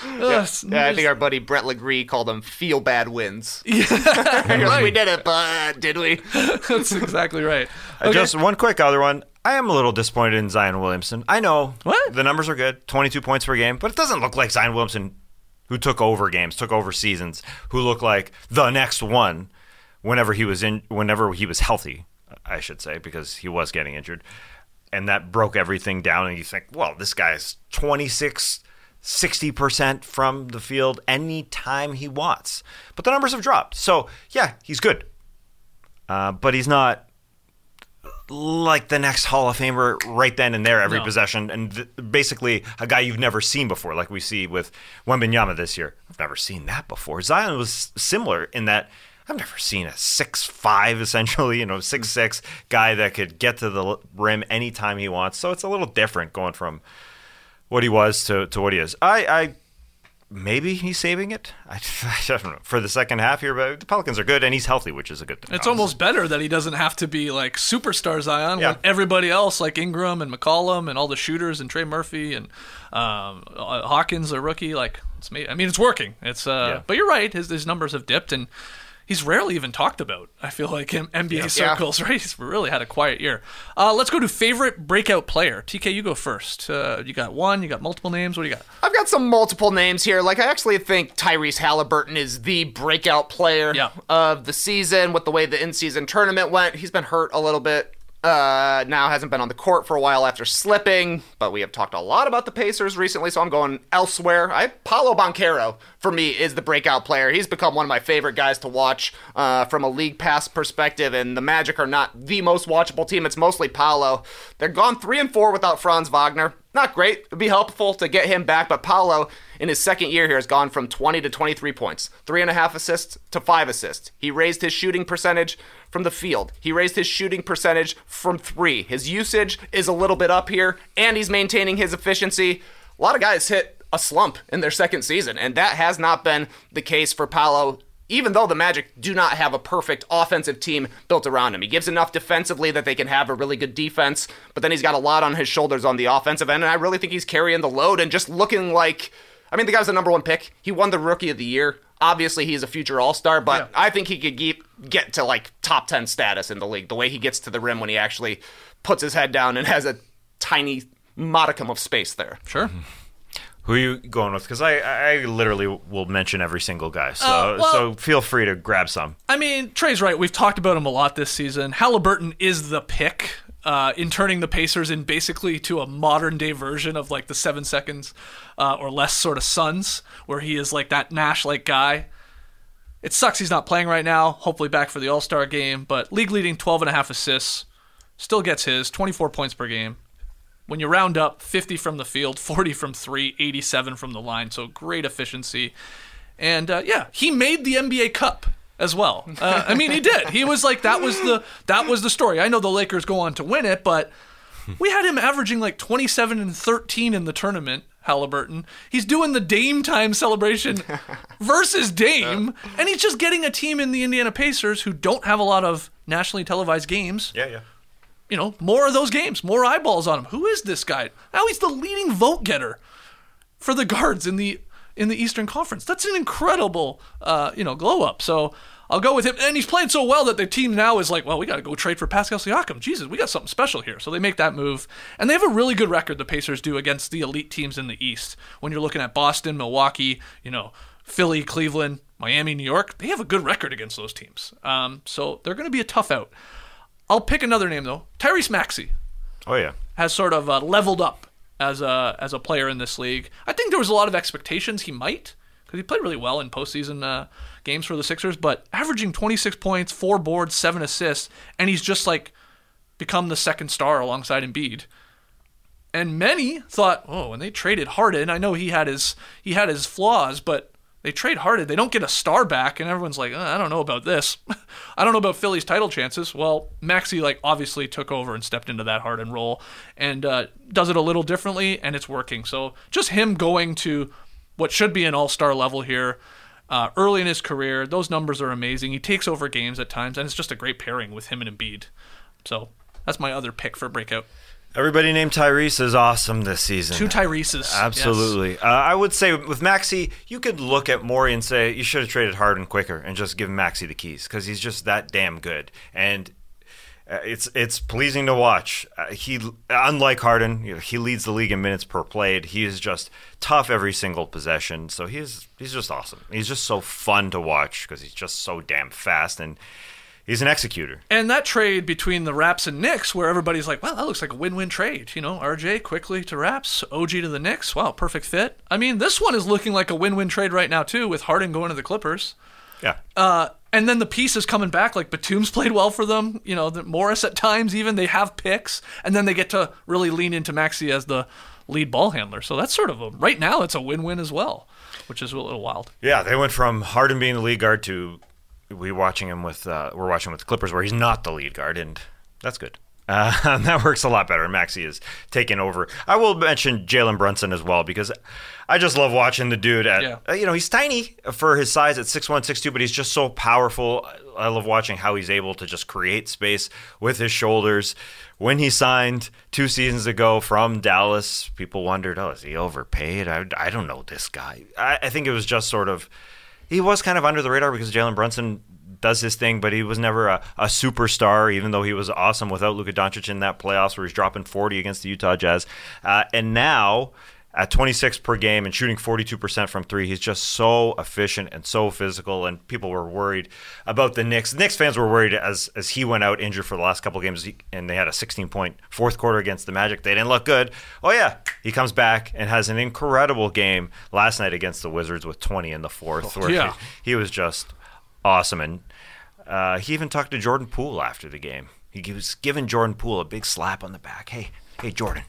I think our buddy Brett Legree called them feel bad wins. Yeah, right. We did it, but did we? That's exactly right. Okay. Just one quick other one. I am a little disappointed in Zion Williamson. I know the numbers are good, 22 points per game, but it doesn't look like Zion Williamson, who took over games, took over seasons, who looked like the next one whenever he was healthy, I should say, because he was getting injured. And that broke everything down, and you think, well, this guy's 26, 60% from the field anytime he wants. But the numbers have dropped. So, yeah, he's good. But he's not like the next Hall of Famer right then and there every possession, and basically a guy you've never seen before, like we see with Wembanyama this year. I've never seen that before. Zion was similar in that I've never seen a 6'5", essentially, 6'6" guy that could get to the rim anytime he wants. So it's a little different going from what he was to what he is. I maybe he's saving it. I don't know for the second half here, but the Pelicans are good and he's healthy, which is a good thing. It's almost better that he doesn't have to be like superstar Zion when everybody else, like Ingram and McCollum and all the shooters and Trey Murphy and Hawkins, a rookie. Like it's working. But you're right. His numbers have dipped and he's rarely even talked about, I feel like, in NBA circles, right? He's really had a quiet year. Let's go to favorite breakout player. TK, you go first. You got one, you got multiple names. What do you got? I've got some multiple names here. Like, I actually think Tyrese Halliburton is the breakout player of the season with the way the in-season tournament went. He's been hurt a little bit. Now hasn't been on the court for a while after slipping, but we have talked a lot about the Pacers recently, so I'm going elsewhere. Paolo Banchero, for me, is the breakout player. He's become one of my favorite guys to watch from a league pass perspective, and the Magic are not the most watchable team. It's mostly Paolo. They're gone 3-4 without Franz Wagner. Not great. It'd be helpful to get him back, but Paolo, in his second year here, has gone from 20 to 23 points, 3.5 assists to 5 assists. He raised his shooting percentage from the field. He raised his shooting percentage from 3. His usage is a little bit up here, and he's maintaining his efficiency. A lot of guys hit a slump in their second season, and that has not been the case for Paolo, even though the Magic do not have a perfect offensive team built around him. He gives enough defensively that they can have a really good defense, but then he's got a lot on his shoulders on the offensive end, and I really think he's carrying the load and just looking like, the guy's the number one pick. He won the Rookie of the Year. Obviously, he's a future All-Star, but I think he could get to, like, top 10 status in the league, the way he gets to the rim when he actually puts his head down and has a tiny modicum of space there. Sure. Who are you going with? Because I literally will mention every single guy, so feel free to grab some. Trey's right. We've talked about him a lot this season. Halliburton is the pick in turning the Pacers in basically to a modern-day version of like the 7 seconds or less sort of Suns, where he is like that Nash-like guy. It sucks he's not playing right now, hopefully back for the All-Star game, but league-leading 12.5 assists, still gets his, 24 points per game. When you round up, 50 from the field, 40 from 3, 87 from the line, so great efficiency. And he made the NBA Cup as well. I mean, he did. He was like, that was the story. I know the Lakers go on to win it, but we had him averaging like 27 and 13 in the tournament. Halliburton. He's doing the Dame time celebration versus Dame, and he's just getting a team in the Indiana Pacers who don't have a lot of nationally televised games. Yeah. More of those games, more eyeballs on him. Who is this guy? Now he's the leading vote getter for the guards in the Eastern Conference. That's an incredible, glow up. So I'll go with him. And he's playing so well that the team now is like, well, we got to go trade for Pascal Siakam. Jesus, we got something special here. So they make that move. And they have a really good record, the Pacers do, against the elite teams in the East. When you're looking at Boston, Milwaukee, Philly, Cleveland, Miami, New York, they have a good record against those teams. So they're going to be a tough out. I'll pick another name, though. Tyrese Maxey. Oh, yeah. Has sort of leveled up as a player in this league. I think there was a lot of expectations he might, because he played really well in postseason games for the Sixers, but averaging 26 points, 4 boards, 7 assists, and he's just like become the second star alongside Embiid. And many thought, when they traded Harden, I know he had his flaws, but they trade Harden, they don't get a star back, and everyone's like, I don't know about this. I don't know about Philly's title chances. Well, Maxey obviously took over and stepped into that Harden role and does it a little differently, and it's working. So just him going to what should be an all-star level here early in his career, those numbers are amazing. He takes over games at times, and it's just a great pairing with him and Embiid. So that's my other pick for breakout. Everybody named Tyrese is awesome this season. 2 Tyreses. Absolutely. Yes. I would say with Maxey, you could look at Morey and say you should have traded Harden quicker and just give Maxey the keys because he's just that damn good. And it's pleasing to watch. He, unlike Harden, he leads the league in minutes per played. He is just tough every single possession. So he's just awesome. He's just so fun to watch because he's just so damn fast and he's an executor. And that trade between the Raps and Knicks, where everybody's like, well, that looks like a win-win trade. RJ quickly to Raps, OG to the Knicks. Wow, perfect fit. I mean, this one is looking like a win-win trade right now, too, with Harden going to the Clippers. Yeah. And then the pieces coming back, like Batum's played well for them. Morris at times even, they have picks. And then they get to really lean into Maxey as the lead ball handler. So that's sort of right now it's a win-win as well, which is a little wild. Yeah, they went from Harden being the lead guard to we're watching him with the Clippers where he's not the lead guard, and that's good. That works a lot better. Maxey is taking over. I will mention Jalen Brunson as well because I just love watching the dude. He's tiny for his size at 6'1", 6'2", but he's just so powerful. I love watching how he's able to just create space with his shoulders. When he signed 2 seasons ago from Dallas, people wondered, is he overpaid? I don't know this guy. I think it was just sort of, he was kind of under the radar because Jalen Brunson does his thing, but he was never a superstar, even though he was awesome without Luka Doncic in that playoffs where he's dropping 40 against the Utah Jazz. And now, at 26 per game and shooting 42% from 3, he's just so efficient and so physical, and people were worried about the Knicks. The Knicks fans were worried as he went out injured for the last couple of games, and they had a 16-point fourth quarter against the Magic. They didn't look good. Oh, yeah, he comes back and has an incredible game last night against the Wizards with 20 in the fourth. He was just awesome, and he even talked to Jordan Poole after the game. He was giving Jordan Poole a big slap on the back. Hey, Jordan.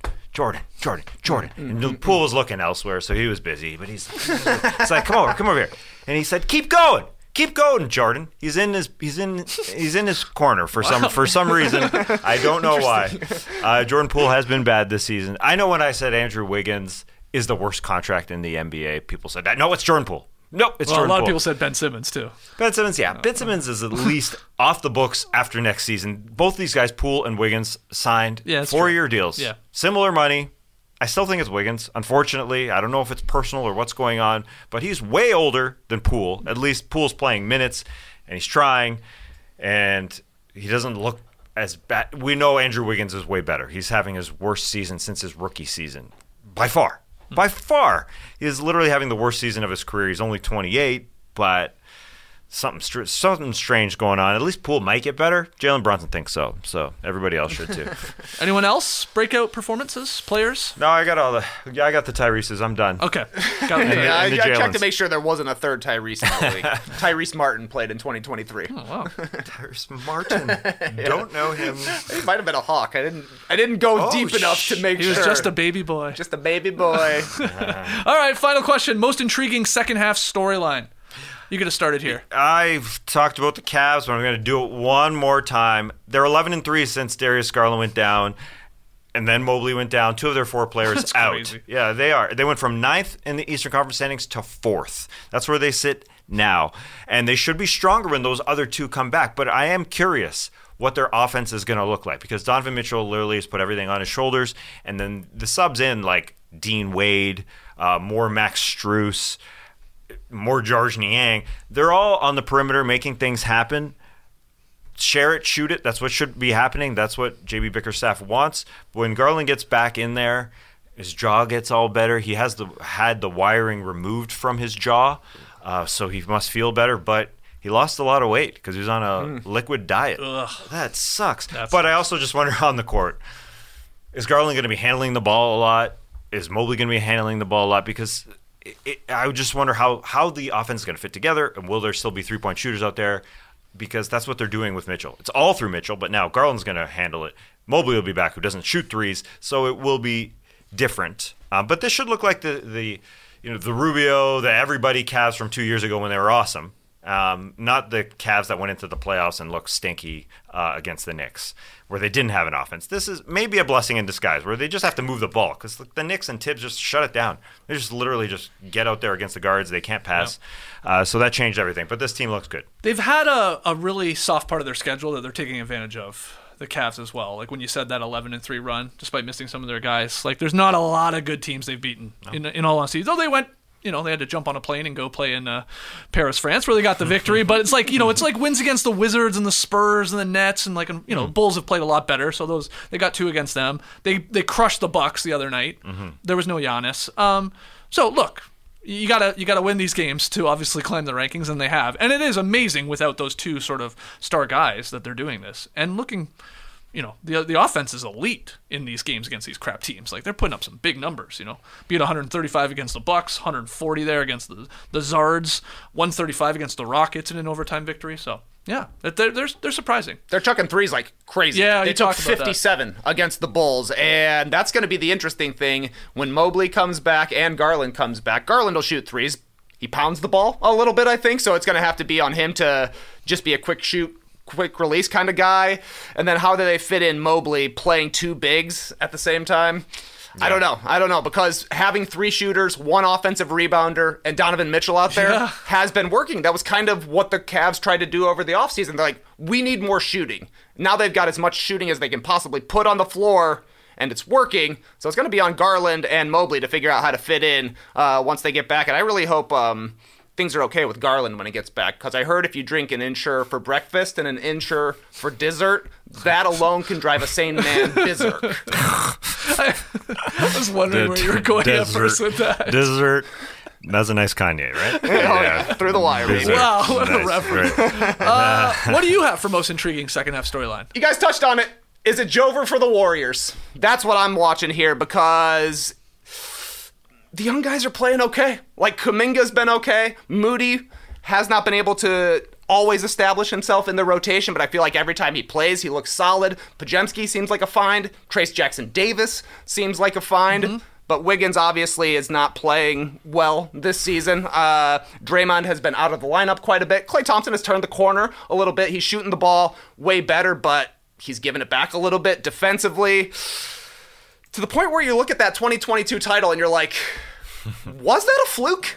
And Poole was looking elsewhere, so he was busy. But he's like, come over here. And he said, keep going, Jordan. He's in his corner for some reason. I don't know why. Jordan Poole has been bad this season. I know when I said Andrew Wiggins is the worst contract in the NBA, people said that. No, it's Jordan Poole. Nope, it's Jordan Poole. A lot of people said Ben Simmons, too. Ben Simmons, yeah. Ben Simmons is at least off the books after next season. Both these guys, Poole and Wiggins, signed 4-year deals. Yeah. Similar money. I still think it's Wiggins. Unfortunately, I don't know if it's personal or what's going on, but he's way older than Poole. At least Poole's playing minutes, and he's trying, and he doesn't look as bad. We know Andrew Wiggins is way better. He's having his worst season since his rookie season, by far. By far. He is literally having the worst season of his career. He's only 28, but something strange going on. At least Poole might get better. Jalen Brunson thinks so. So everybody else should too. Anyone else? Breakout performances? Players? No, I got the Tyreses. I'm done. Okay. I checked to make sure there wasn't a third Tyrese in the league. Tyrese Martin played in 2023. Oh, wow. Tyrese Martin. Don't know him. He might have been a Hawk. I didn't go deep enough to make sure. He was just a baby boy. Just a baby boy. All right, final question. Most intriguing second half storyline. You could have started here. I've talked about the Cavs, but I'm going to do it one more time. They're 11-3 since Darius Garland went down, and then Mobley went down. 2 of their 4 players That's out. crazy. Yeah, they are. They went from 9th in the Eastern Conference standings to 4th. That's where they sit now. And they should be stronger when those other 2 come back. But I am curious what their offense is going to look like, because Donovan Mitchell literally has put everything on his shoulders, and then the subs in like Dean Wade, more Max Strus, more George Niang. They're all on the perimeter making things happen. Share it, shoot it. That's what should be happening. That's what JB Bickerstaff wants. But when Garland gets back in there, his jaw gets all better. He has had the wiring removed from his jaw, so he must feel better. But he lost a lot of weight because he was on a liquid diet. Ugh. That sucks. But I also just wonder on the court, is Garland going to be handling the ball a lot? Is Mobley going to be handling the ball a lot? Because I would just wonder how the offense is going to fit together, and will there still be three-point shooters out there? Because that's what they're doing with Mitchell. It's all through Mitchell, but now Garland's going to handle it. Mobley will be back, who doesn't shoot threes, so it will be different. But this should look like the Rubio, the everybody Cavs from 2 years ago when they were awesome. Not the Cavs that went into the playoffs and looked stinky against the Knicks, where they didn't have an offense. This is maybe a blessing in disguise, where they just have to move the ball, because the Knicks and Tibbs just shut it down. They just literally just get out there against the guards. They can't pass. So that changed everything. But this team looks good. They've had a really soft part of their schedule that they're taking advantage of. The Cavs as well. Like when you said that 11-3 run, despite missing some of their guys, like there's not a lot of good teams they've beaten in all honesty. Though they went, they had to jump on a plane and go play in Paris, France, where they got the victory. But it's like, it's like wins against the Wizards and the Spurs and the Nets, and like, Bulls have played a lot better. So they got 2 against them. They crushed the Bucks the other night. There was no Giannis. So look, you gotta win these games to obviously climb the rankings, and they have. And it is amazing without those 2 sort of star guys that they're doing this and looking. The offense is elite in these games against these crap teams. Like they're putting up some big numbers. Beat 135 against the Bucks, 140 there against the Zards, 135 against the Rockets in an overtime victory. So yeah, they're surprising. They're chucking threes like crazy. Yeah, they took talked about 57 against the Bulls, and that's going to be the interesting thing when Mobley comes back and Garland comes back. Garland will shoot threes. He pounds the ball a little bit, I think, so it's going to have to be on him to just be a quick release kind of guy. And then how do they fit in Mobley playing 2 bigs at the same time? Yeah. I don't know, because having 3 shooters, 1 offensive rebounder, and Donovan Mitchell out there has been working. That was kind of what the Cavs tried to do over the offseason. They're like, we need more shooting. Now they've got as much shooting as they can possibly put on the floor, and it's working. So it's going to be on Garland and Mobley to figure out how to fit in once they get back. And I really hope things are okay with Garland when he gets back, because I heard if you drink an Ensure for breakfast and an Ensure for dessert, that alone can drive a sane man berserk. I was wondering where you were going at first with that. Dessert. That's a nice Kanye, right? Yeah. Through the wire, baby. Wow, what a reference. Right. What do you have for most intriguing second half storyline? You guys touched on it. Is it Jover for the Warriors? That's what I'm watching here, because the young guys are playing okay. Like, Kuminga's been okay. Moody has not been able to always establish himself in the rotation, but I feel like every time he plays, he looks solid. Podziemski seems like a find. Trace Jackson-Davis seems like a find. But Wiggins obviously is not playing well this season. Draymond has been out of the lineup quite a bit. Klay Thompson has turned the corner a little bit. He's shooting the ball way better, but he's giving it back a little bit defensively. To the point where you look at that 2022 title and you're like, was that a fluke?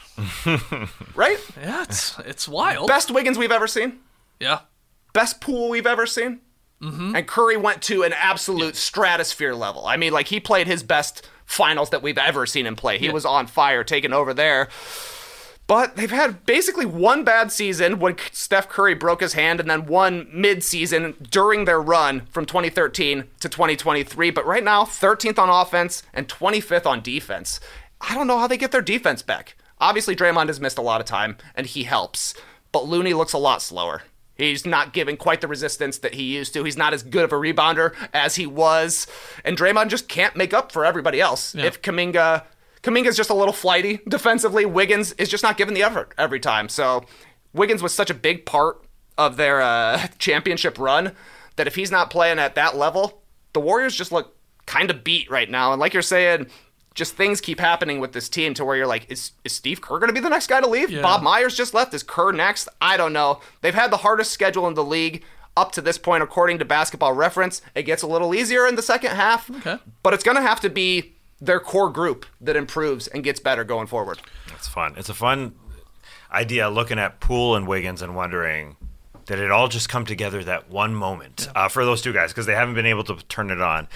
Right? Yeah, it's wild. Best Wiggins we've ever seen. Yeah. Best Poole we've ever seen. And Curry went to an absolute stratosphere level. I mean, like, he played his best finals that we've ever seen him play. He was on fire, taking over there. But they've had basically one bad season when Steph Curry broke his hand, and then one mid-season during their run from 2013 to 2023. But right now, 13th on offense and 25th on defense. I don't know how they get their defense back. Obviously, Draymond has missed a lot of time, and he helps. But Looney looks a lot slower. He's not giving quite the resistance that he used to. He's not as good of a rebounder as he was. And Draymond just can't make up for everybody else. Yeah. If Kuminga's just a little flighty defensively, Wiggins is just not giving the effort every time. So Wiggins was such a big part of their championship run that if he's not playing at that level, the Warriors just look kind of beat right now. And like you're saying, just things keep happening with this team to where you're like, is Steve Kerr going to be the next guy to leave? Yeah. Bob Myers just left. Is Kerr next? I don't know. They've had the hardest schedule in the league up to this point, according to Basketball Reference. It gets a little easier in the second half, but it's going to have to be their core group that improves and gets better going forward. It's fun. It's a fun idea looking at Poole and Wiggins and wondering, did it all just come together that one moment for those two guys? Because they haven't been able to turn it on.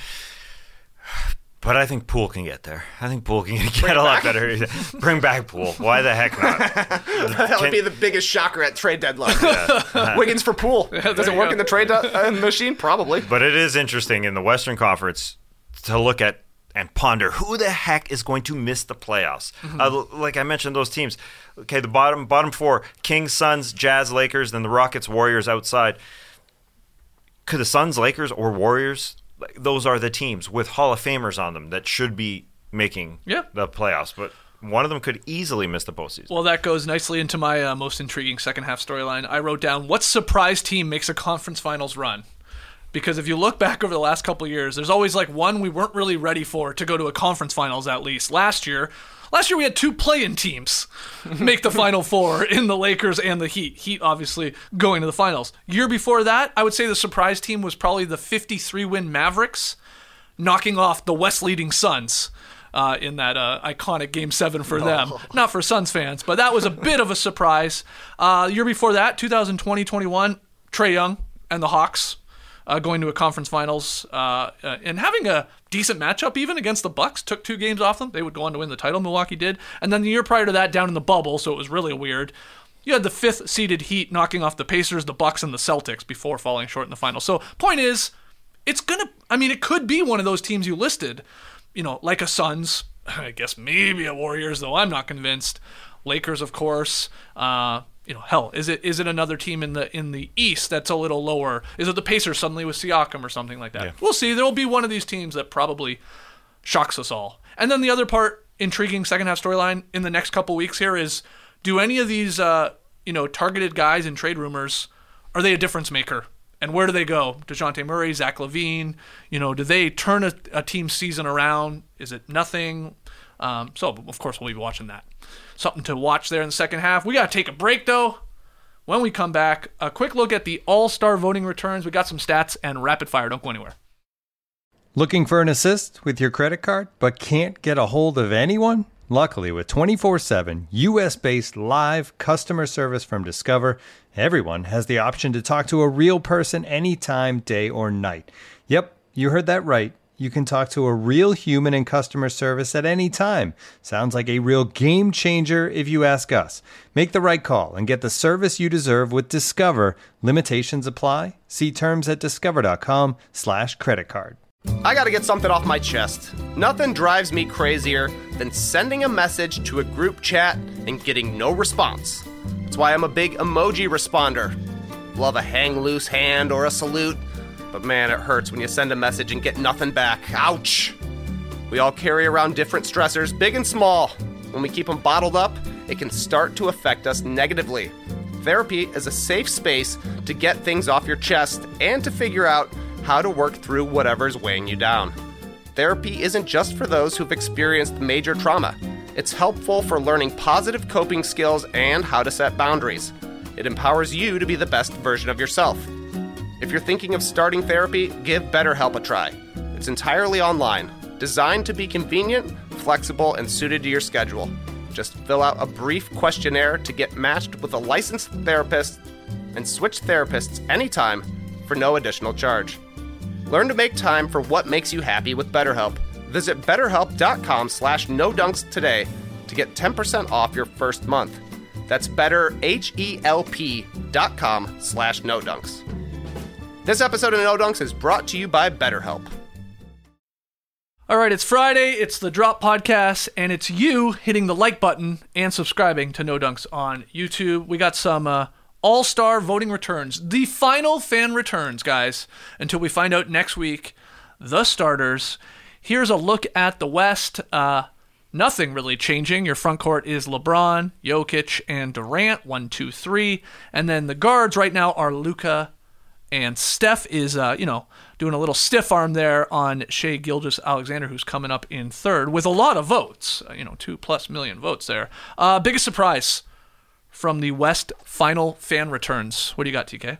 But I think Poole can get there. I think Poole can get a lot better. Bring back Poole. Why the heck not? That would be the biggest shocker at trade deadline. Wiggins for Poole. Does it work in the trade machine? Probably. But it is interesting in the Western Conference to look at and ponder who the heck is going to miss the playoffs. Like I mentioned, those teams. Okay, the bottom four: Kings, Suns, Jazz, Lakers, then the Rockets, Warriors outside. Could the Suns, Lakers, or Warriors? Those are the teams with Hall of Famers on them that should be making the playoffs, but one of them could easily miss the postseason. Well, that goes nicely into my most intriguing second half storyline. I wrote down, what surprise team makes a conference finals run? Because if you look back over the last couple of years, there's always like one we weren't really ready for to go to a conference finals at least. Last year we had two play-in teams make the Final Four in the Lakers and the Heat. Heat obviously going to the finals. Year before that, I would say the surprise team was probably the 53-win Mavericks, knocking off the West-leading Suns in that iconic Game 7 for them. Not for Suns fans, but that was a bit of a surprise. Year before that, 2020-21, Trae Young and the Hawks going to a conference finals and having a decent matchup even against the Bucks. Took 2 games off them. They would go on to win the title. Milwaukee did. And then the year prior to that, down in the bubble, so it was really weird. You had the 5th-seeded Heat knocking off the Pacers, the Bucks, and the Celtics before falling short in the final. So point is, it could be one of those teams you listed, like a Suns, I guess maybe a Warriors, though I'm not convinced. Lakers, of course. Hell, is it another team in the East that's a little lower? Is it the Pacers suddenly with Siakam or something like that? Yeah. We'll see. There'll be one of these teams that probably shocks us all. And then the other part, intriguing second half storyline in the next couple weeks here is, do any of these targeted guys in trade rumors, are they a difference maker? And where do they go? DeJounte Murray, Zach LaVine, do they turn a team's season around? Is it nothing? So, of course, we'll be watching that. Something to watch there in the second half. We got to take a break, though. When we come back, a quick look at the All-Star voting returns. We got some stats and rapid fire. Don't go anywhere. Looking for an assist with your credit card, but can't get a hold of anyone? Luckily, with 24/7 U.S.-based live customer service from Discover, everyone has the option to talk to a real person anytime, day or night. Yep, you heard that right. You can talk to a real human in customer service at any time. Sounds like a real game changer if you ask us. Make the right call and get the service you deserve with Discover. Limitations apply. See terms at discover.com/creditcard. I gotta get something off my chest. Nothing drives me crazier than sending a message to a group chat and getting no response. That's why I'm a big emoji responder. Love a hang loose hand or a salute. But man, it hurts when you send a message and get nothing back. Ouch! We all carry around different stressors, big and small. When we keep them bottled up, it can start to affect us negatively. Therapy is a safe space to get things off your chest and to figure out how to work through whatever's weighing you down. Therapy isn't just for those who've experienced major trauma. It's helpful for learning positive coping skills and how to set boundaries. It empowers you to be the best version of yourself. If you're thinking of starting therapy, give BetterHelp a try. It's entirely online, designed to be convenient, flexible, and suited to your schedule. Just fill out a brief questionnaire to get matched with a licensed therapist and switch therapists anytime for no additional charge. Learn to make time for what makes you happy with BetterHelp. Visit BetterHelp.com/NoDunks today to get 10% off your first month. That's BetterHelp.com/NoDunks. This episode of No Dunks is brought to you by BetterHelp. All right, it's Friday, it's the Drop Podcast, and it's you hitting the like button and subscribing to No Dunks on YouTube. We got some all-star voting returns, the final fan returns, guys, until we find out next week the starters. Here's a look at the West. Nothing really changing. Your front court is LeBron, Jokic, and Durant, 1, 2, 3. And then the guards right now are Luka And Steph is, doing a little stiff arm there on Shai Gilgeous-Alexander, who's coming up in third with a lot of votes, 2+ million votes there. Biggest surprise from the West final fan returns. What do you got, TK?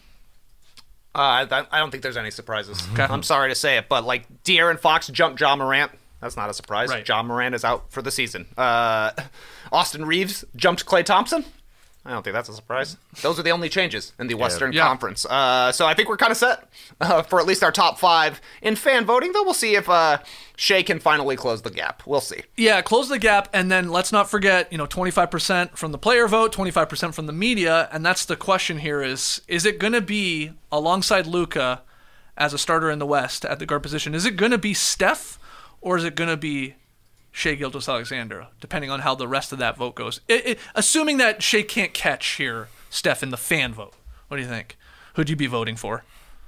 I don't think there's any surprises. Okay. I'm sorry to say it, but De'Aaron Fox jumped Ja Morant. That's not a surprise. Right. Ja Morant is out for the season. Austin Reeves jumped Klay Thompson. I don't think that's a surprise. Those are the only changes in the Western Conference. So I think we're kind of set for at least our top 5 in fan voting, though we'll see if Shai can finally close the gap. We'll see. Yeah, close the gap, and then let's not forget, 25% from the player vote, 25% from the media, and that's the question here is it going to be, alongside Luka as a starter in the West at the guard position, is it going to be Steph, or is it going to be Shai Gilgeous-Alexander, depending on how the rest of that vote goes? Assuming that Shai can't catch here, Steph, in the fan vote, what do you think? Who'd you be voting for?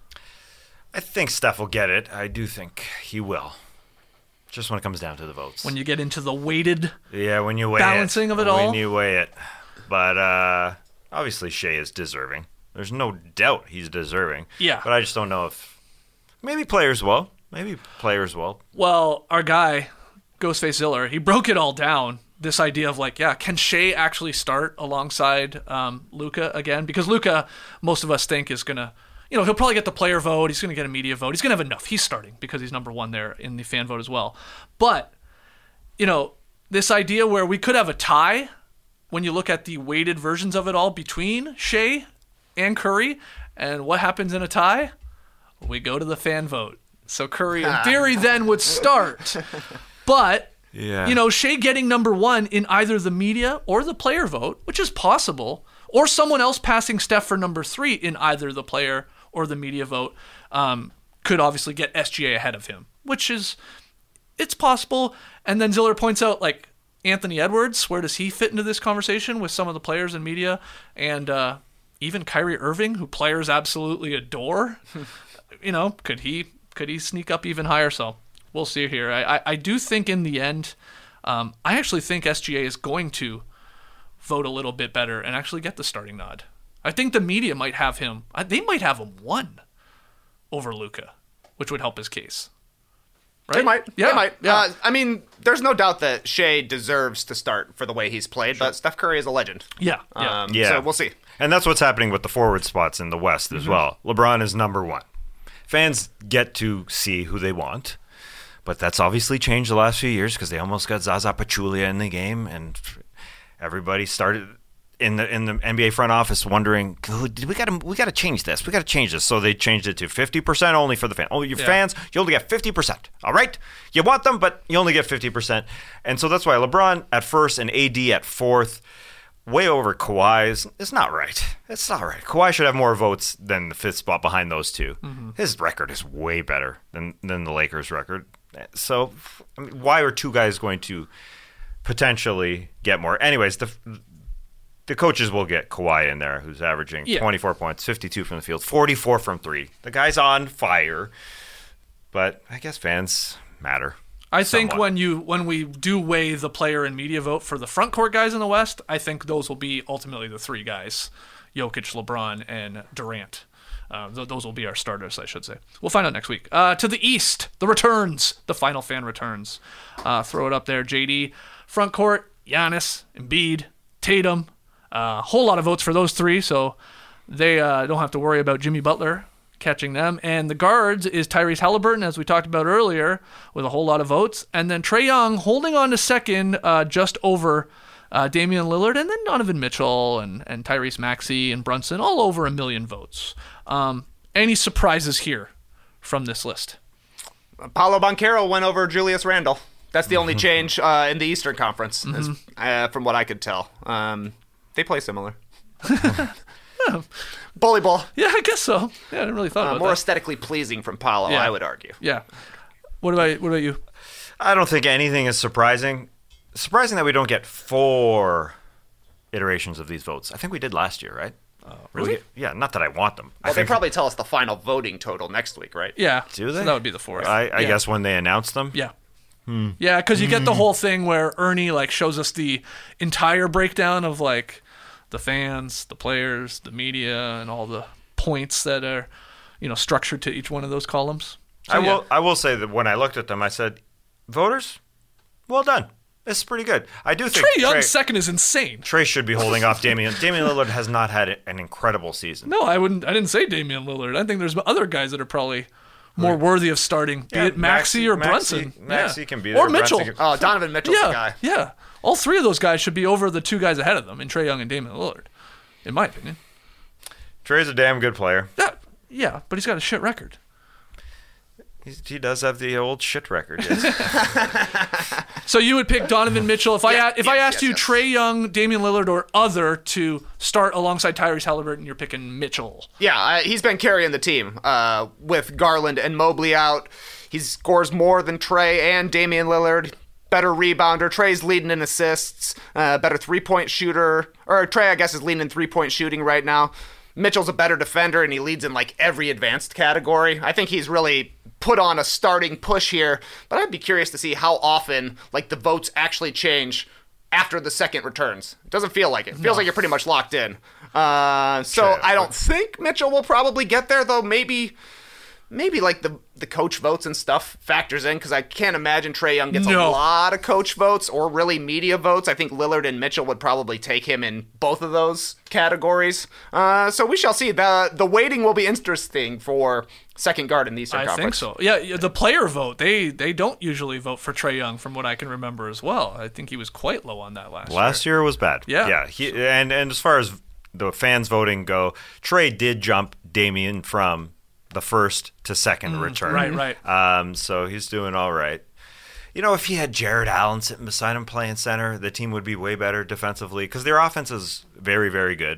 I think Steph will get it. I do think he will. Just when it comes down to the votes. When you get into the weighted when you weigh balancing of it all? When you weigh it. But obviously Shai is deserving. There's no doubt he's deserving. Yeah. But I just don't know if... Maybe players will. Well, our guy... Ghostface Ziller, he broke it all down. This idea of can Shai actually start alongside Luka again? Because Luka, most of us think is gonna, he'll probably get the player vote. He's gonna get a media vote. He's gonna have enough. He's starting because he's number 1 there in the fan vote as well. But this idea where we could have a tie when you look at the weighted versions of it all between Shai and Curry, and what happens in a tie? We go to the fan vote. So Curry, in theory, then would start. But, Shai getting number 1 in either the media or the player vote, which is possible, or someone else passing Steph for number 3 in either the player or the media vote, could obviously get SGA ahead of him, it's possible. And then Ziller points out, Anthony Edwards, where does he fit into this conversation with some of the players and media? And even Kyrie Irving, who players absolutely adore, could he sneak up even higher? So... we'll see here. I do think in the end, I actually think SGA is going to vote a little bit better and actually get the starting nod. I think the media might have him. They might have him 1 over Luka, which would help his case. Right? They might. Yeah. They might. Yeah. There's no doubt that Shai deserves to start for the way he's played, but Steph Curry is a legend. Yeah. So we'll see. And that's what's happening with the forward spots in the West as well. LeBron is number 1. Fans get to see who they want. But that's obviously changed the last few years because they almost got Zaza Pachulia in the game, and everybody started in the NBA front office wondering, we got to change this. We got to change this. So they changed it to 50% only for the fans. Only your fans, you only get 50%. All right, you want them, but you only get 50%. And so that's why LeBron at first and AD at 4th, way over Kawhi. It's not right. It's not right. Kawhi should have more votes than the 5th spot behind those two. Mm-hmm. His record is way better than the Lakers' record. So, why are 2 guys going to potentially get more? Anyways, the coaches will get Kawhi in there, who's averaging 24 points, 52 from the field, 44 from 3. The guy's on fire, but I guess fans matter. I think when we do weigh the player and media vote for the front court guys in the West, I think those will be ultimately the 3 guys, Jokic, LeBron, and Durant. Those will be our starters, I should say. We'll find out next week. To the East, the returns, the final fan returns. Throw it up there, JD. Front court, Giannis, Embiid, Tatum. A whole lot of votes for those 3, so they don't have to worry about Jimmy Butler catching them. And the guards is Tyrese Halliburton, as we talked about earlier, with a whole lot of votes. And then Trae Young holding on to second, just over Damian Lillard, and then Donovan Mitchell and Tyrese Maxey and Brunson, all over 1 million votes. Any surprises here from this list? Paolo Banchero went over Julius Randle. That's the only change in the Eastern Conference, from what I could tell. They play similar. Bully ball. Yeah, I guess so. Yeah, I didn't really thought about more that. aesthetically pleasing from Paolo, I would argue. Yeah. What about you? I don't think anything is surprising. Surprising that we don't get 4 iterations of these votes. I think we did last year, right? Really? Yeah, not that I want them. Well, they probably tell us the final voting total next week, right? Yeah. Do they? So that would be the 4th. I guess when they announce them? Yeah. Yeah, because you get the whole thing where Ernie shows us the entire breakdown of the fans, the players, the media, and all the points that are, structured to each one of those columns. So, I will say that when I looked at them, I said, voters, well done. This is pretty good. I do think Trae Young's second is insane. Trae should be holding off Damian. Damian Lillard has not had an incredible season. No, I didn't say Damian Lillard. I think there's other guys that are probably more worthy of starting, be it Maxey or Brunson. Maxey can be there. Or Mitchell. Donovan Mitchell's the guy. Yeah. All three of those guys should be over the two guys ahead of them, in Trae Young and Damian Lillard, in my opinion. Trae's a damn good player. Yeah, but he's got a shit record. He does have the old shit record, yes. So you would pick Donovan Mitchell. If I asked you Trae Young, Damian Lillard, or other to start alongside Tyrese Halliburton, you're picking Mitchell. Yeah, he's been carrying the team with Garland and Mobley out. He scores more than Trae and Damian Lillard. Better rebounder. Trae's leading in assists. Better three-point shooter. Or Trae, I guess, is leading in three-point shooting right now. Mitchell's a better defender, and he leads in like every advanced category. I think he's really put on a starting push here, but I'd be curious to see how often like the votes actually change after the second returns. It doesn't feel like it. It feels like you're pretty much locked in. So I don't think Mitchell will probably get there, though. Maybe like the coach votes and stuff factors in, because I can't imagine Trae Young gets a lot of coach votes or really media votes. I think Lillard and Mitchell would probably take him in both of those categories. So we shall see. The waiting will be interesting for second guard in the Eastern Conference. I think so. Yeah, the player vote, they don't usually vote for Trae Young from what I can remember as well. I think he was quite low on that last year. Last year was bad. Yeah. And as far as the fans voting go, Trae did jump Damian from the first to second return. Right. So he's doing all right. If he had Jared Allen sitting beside him playing center, the team would be way better defensively because their offense is very, very good.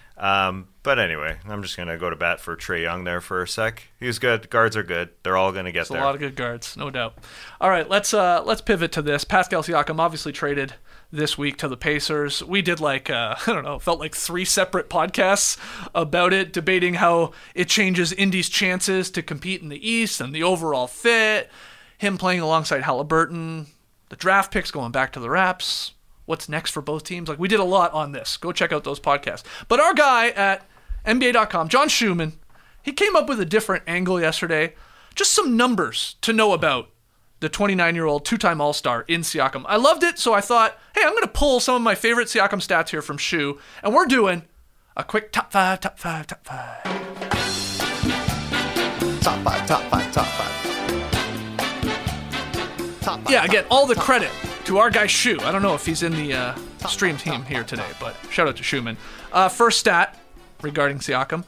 But anyway, I'm just going to go to bat for Trae Young there for a sec. He's good. Guards are good. They're all going to get there. A lot of good guards, no doubt. All right, let's pivot to this. Pascal Siakam obviously traded this week to the Pacers. We did felt like 3 separate podcasts about it, debating how it changes Indy's chances to compete in the East and the overall fit, him playing alongside Halliburton, the draft picks going back to the Raps, what's next for both teams. We did a lot on this. Go check out those podcasts. But our guy at NBA.com, John Schumann, he came up with a different angle yesterday. Just some numbers to know about the 29-year-old two-time All-Star in Siakam. I loved it, so I thought, hey, I'm going to pull some of my favorite Siakam stats here from Shu, and we're doing a quick top five. Top five. Yeah, again, all the credit to our guy Shu. I don't know if he's in the stream team here today, but shout out to Schumann. First stat regarding Siakam,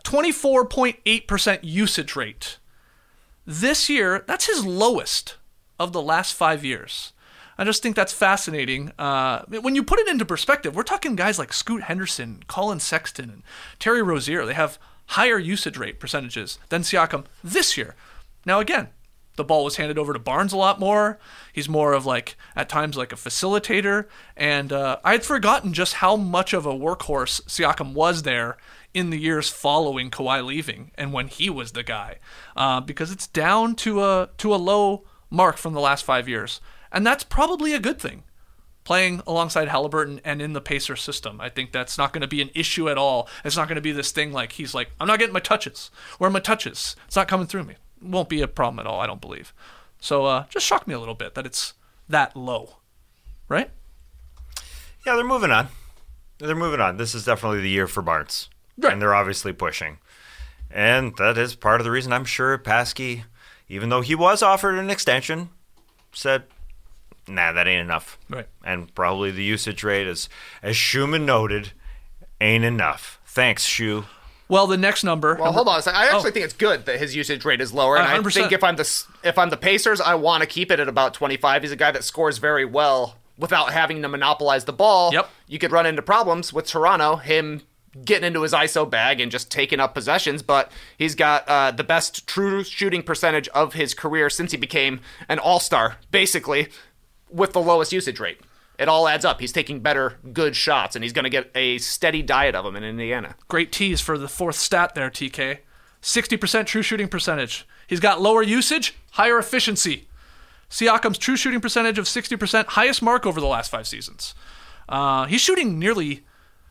24.8% usage rate. This year, that's his lowest of the last 5 years. I just think that's fascinating. When you put it into perspective, we're talking guys like Scoot Henderson, Colin Sexton, and Terry Rozier. They have higher usage rate percentages than Siakam this year. Now, again, the ball was handed over to Barnes a lot more. He's more of at times a facilitator. And I had forgotten just how much of a workhorse Siakam was there in the years following Kawhi leaving and when he was the guy. Because it's down to a low mark from the last 5 years. And that's probably a good thing. Playing alongside Halliburton and in the Pacer system. I think that's not going to be an issue at all. It's not going to be this thing he's I'm not getting my touches. Where are my touches? It's not coming through me. It won't be a problem at all, I don't believe. So just shocked me a little bit that it's that low. Right? Yeah, they're moving on. This is definitely the year for Barnes. Right. And they're obviously pushing. And that is part of the reason I'm sure Paskey, even though he was offered an extension, said, nah, that ain't enough. Right. And probably the usage rate, as Schumann noted, ain't enough. Thanks, Shu. Well, the next number. Well, hold on a second. I actually think it's good that his usage rate is lower. And 100%. I think if I'm the Pacers, I want to keep it at about 25. He's a guy that scores very well without having to monopolize the ball. Yep. You could run into problems with Toronto, him getting into his ISO bag and just taking up possessions, but he's got the best true shooting percentage of his career since he became an all-star, basically, with the lowest usage rate. It all adds up. He's taking better, good shots, and he's going to get a steady diet of them in Indiana. Great tease for the fourth stat there, TK. 60% true shooting percentage. He's got lower usage, higher efficiency. Siakam's true shooting percentage of 60%, highest mark over the last 5 seasons. He's shooting nearly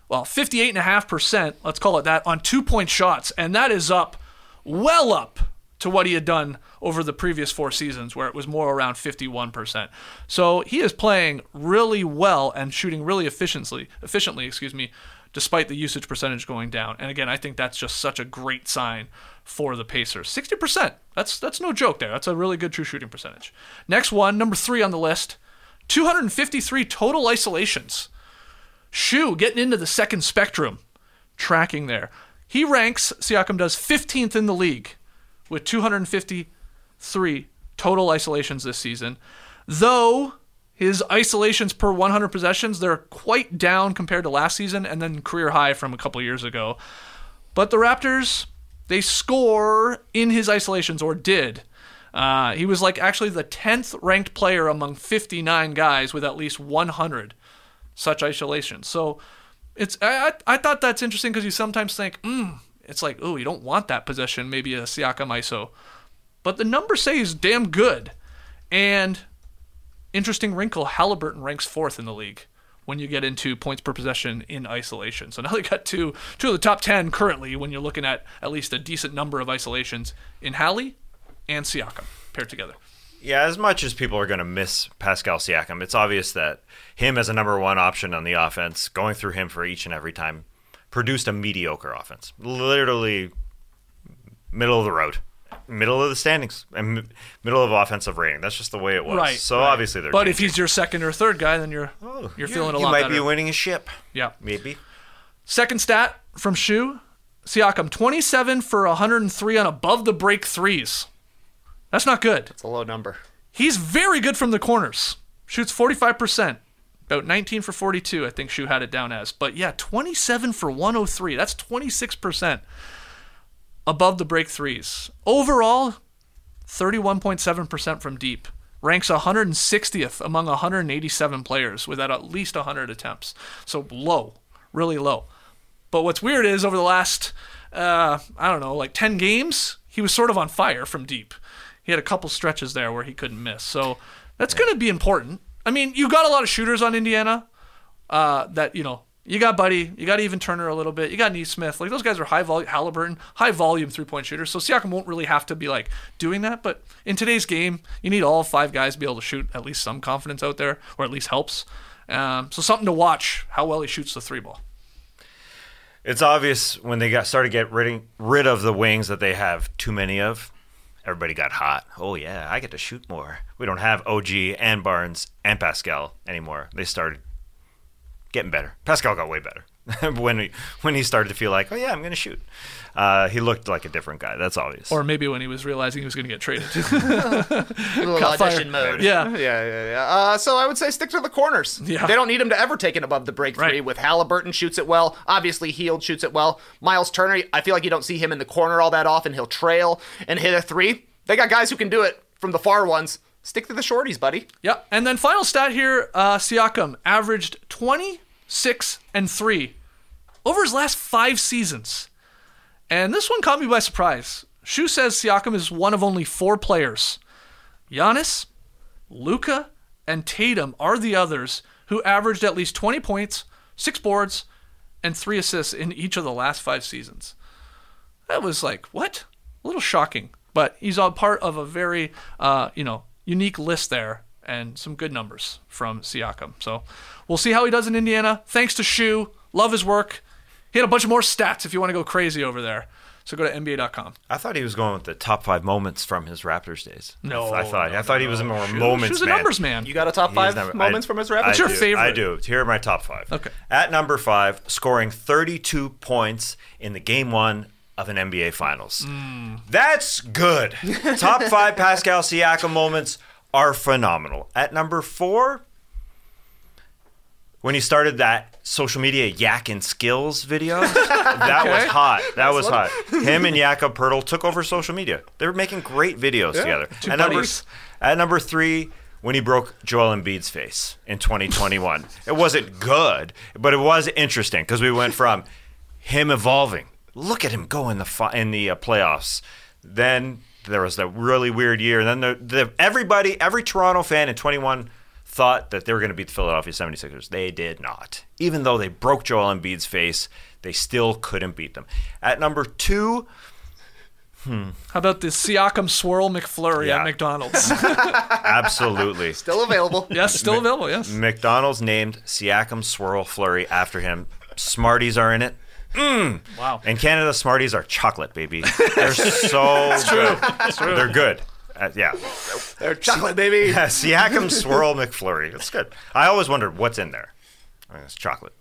58.5%, let's call it that, on 2-point shots. And that is well up to what he had done over the previous 4 seasons, where it was more around 51%. So he is playing really well and shooting really efficiently, despite the usage percentage going down. And again, I think that's just such a great sign for the Pacers. 60%. That's no joke there. That's a really good true shooting percentage. Next one, number 3 on the list, 253 total isolations. Shu getting into the second spectrum, tracking there. He ranks, Siakam does, 15th in the league with 253 total isolations this season. Though his isolations per 100 possessions, they're quite down compared to last season and then career high from a couple years ago. But the Raptors, they score in his isolations, or did. He was actually the 10th ranked player among 59 guys with at least 100 such isolations. So I thought that's interesting because you sometimes think, it's like, you don't want that possession, maybe a Siakam ISO. But the numbers say he's damn good. And interesting wrinkle, Halliburton ranks 4th in the league when you get into points per possession in isolation. So now they got two of the top 10 currently when you're looking at least a decent number of isolations in Hallie and Siakam paired together. Yeah, as much as people are going to miss Pascal Siakam, it's obvious that him as a number 1 option on the offense, going through him for each and every time, produced a mediocre offense. Literally middle of the road, middle of the standings, and middle of offensive rating. That's just the way it was. Right. So obviously they're. But if he's your second or third guy, then you're feeling a lot better. You might be winning a ship. Yeah. Maybe. Second stat from Shu, Siakam, 27 for 103 on above the break threes. That's not good. It's a low number. He's very good from the corners. Shoots 45%. About 19 for 42, I think Shu had it down as. But yeah, 27 for 103. That's 26% above the break threes. Overall, 31.7% from deep. Ranks 160th among 187 players with at least 100 attempts. So low, really low. But what's weird is over the last, 10 games, he was sort of on fire from deep. He had a couple stretches there where he couldn't miss. So that's going to be important. I mean, you got a lot of shooters on Indiana that, you got Buddy, you got Even Turner a little bit, you got Neesmith. Those guys are high volume, Halliburton, high volume 3-point shooters. So Siakam won't really have to be doing that. But in today's game, you need all 5 guys to be able to shoot at least some confidence out there, or at least helps. So something to watch, how well he shoots the 3-ball. It's obvious when they started getting rid of the wings that they have too many of. Everybody got hot. Oh, yeah, I get to shoot more. We don't have OG and Barnes and Pascal anymore. They started getting better. Pascal got way better when he started to feel like, oh, yeah, I'm going to shoot. He looked like a different guy. That's obvious. Or maybe when he was realizing he was going to get traded. Little audition mode. Yeah. So I would say stick to the corners. Yeah. They don't need him to ever take it above the break 3. Right. With Halliburton, shoots it well. Obviously, Hield shoots it well. Miles Turner, I feel like you don't see him in the corner all that often. He'll trail and hit a 3. They got guys who can do it from the far ones. Stick to the shorties, buddy. Yep. And then final stat here, Siakam averaged 26 and 3 over his last 5 seasons. And this one caught me by surprise. Shu says Siakam is one of only 4 players. Giannis, Luka, and Tatum are the others who averaged at least 20 points, 6 boards, and 3 assists in each of the last 5 seasons. That was what? A little shocking. But he's a part of a very, unique list there, and some good numbers from Siakam. So we'll see how he does in Indiana. Thanks to Shu. Love his work. He had a bunch of more stats if you want to go crazy over there. So go to NBA.com. I thought he was going with the top 5 moments from his Raptors days. No, I thought he was a more moments Shu's a man. numbers man. You got a top 5 moments from his Raptors? What's your favorite? I do. Here are my top 5. Okay. At number 5, scoring 32 points in the Game 1 of an NBA Finals. That's good. Top 5 Pascal Siakam moments are phenomenal. At number 4, when he started that social media Yak and Skills video, that was hot. That was hot. Him and Jakob Poeltl took over social media. They were making great videos together. At number 3, when he broke Joel Embiid's face in 2021. It wasn't good, but it was interesting because we went from him evolving. Look at him go in the playoffs. Then there was that really weird year. And then every Toronto fan in 21 thought that they were going to beat the Philadelphia 76ers. They did not. Even though they broke Joel Embiid's face, they still couldn't beat them. At number 2... How about the Siakam Swirl McFlurry at McDonald's? Absolutely. Still available. Yes, still available, yes. McDonald's named Siakam Swirl Flurry after him. Smarties are in it. Wow. In Canada, Smarties are chocolate, baby. They're so good. It's true. They're good. Yeah. They're chocolate, baby. Yeah, Siakam Swirl McFlurry. It's good. I always wondered what's in there. I mean, it's chocolate.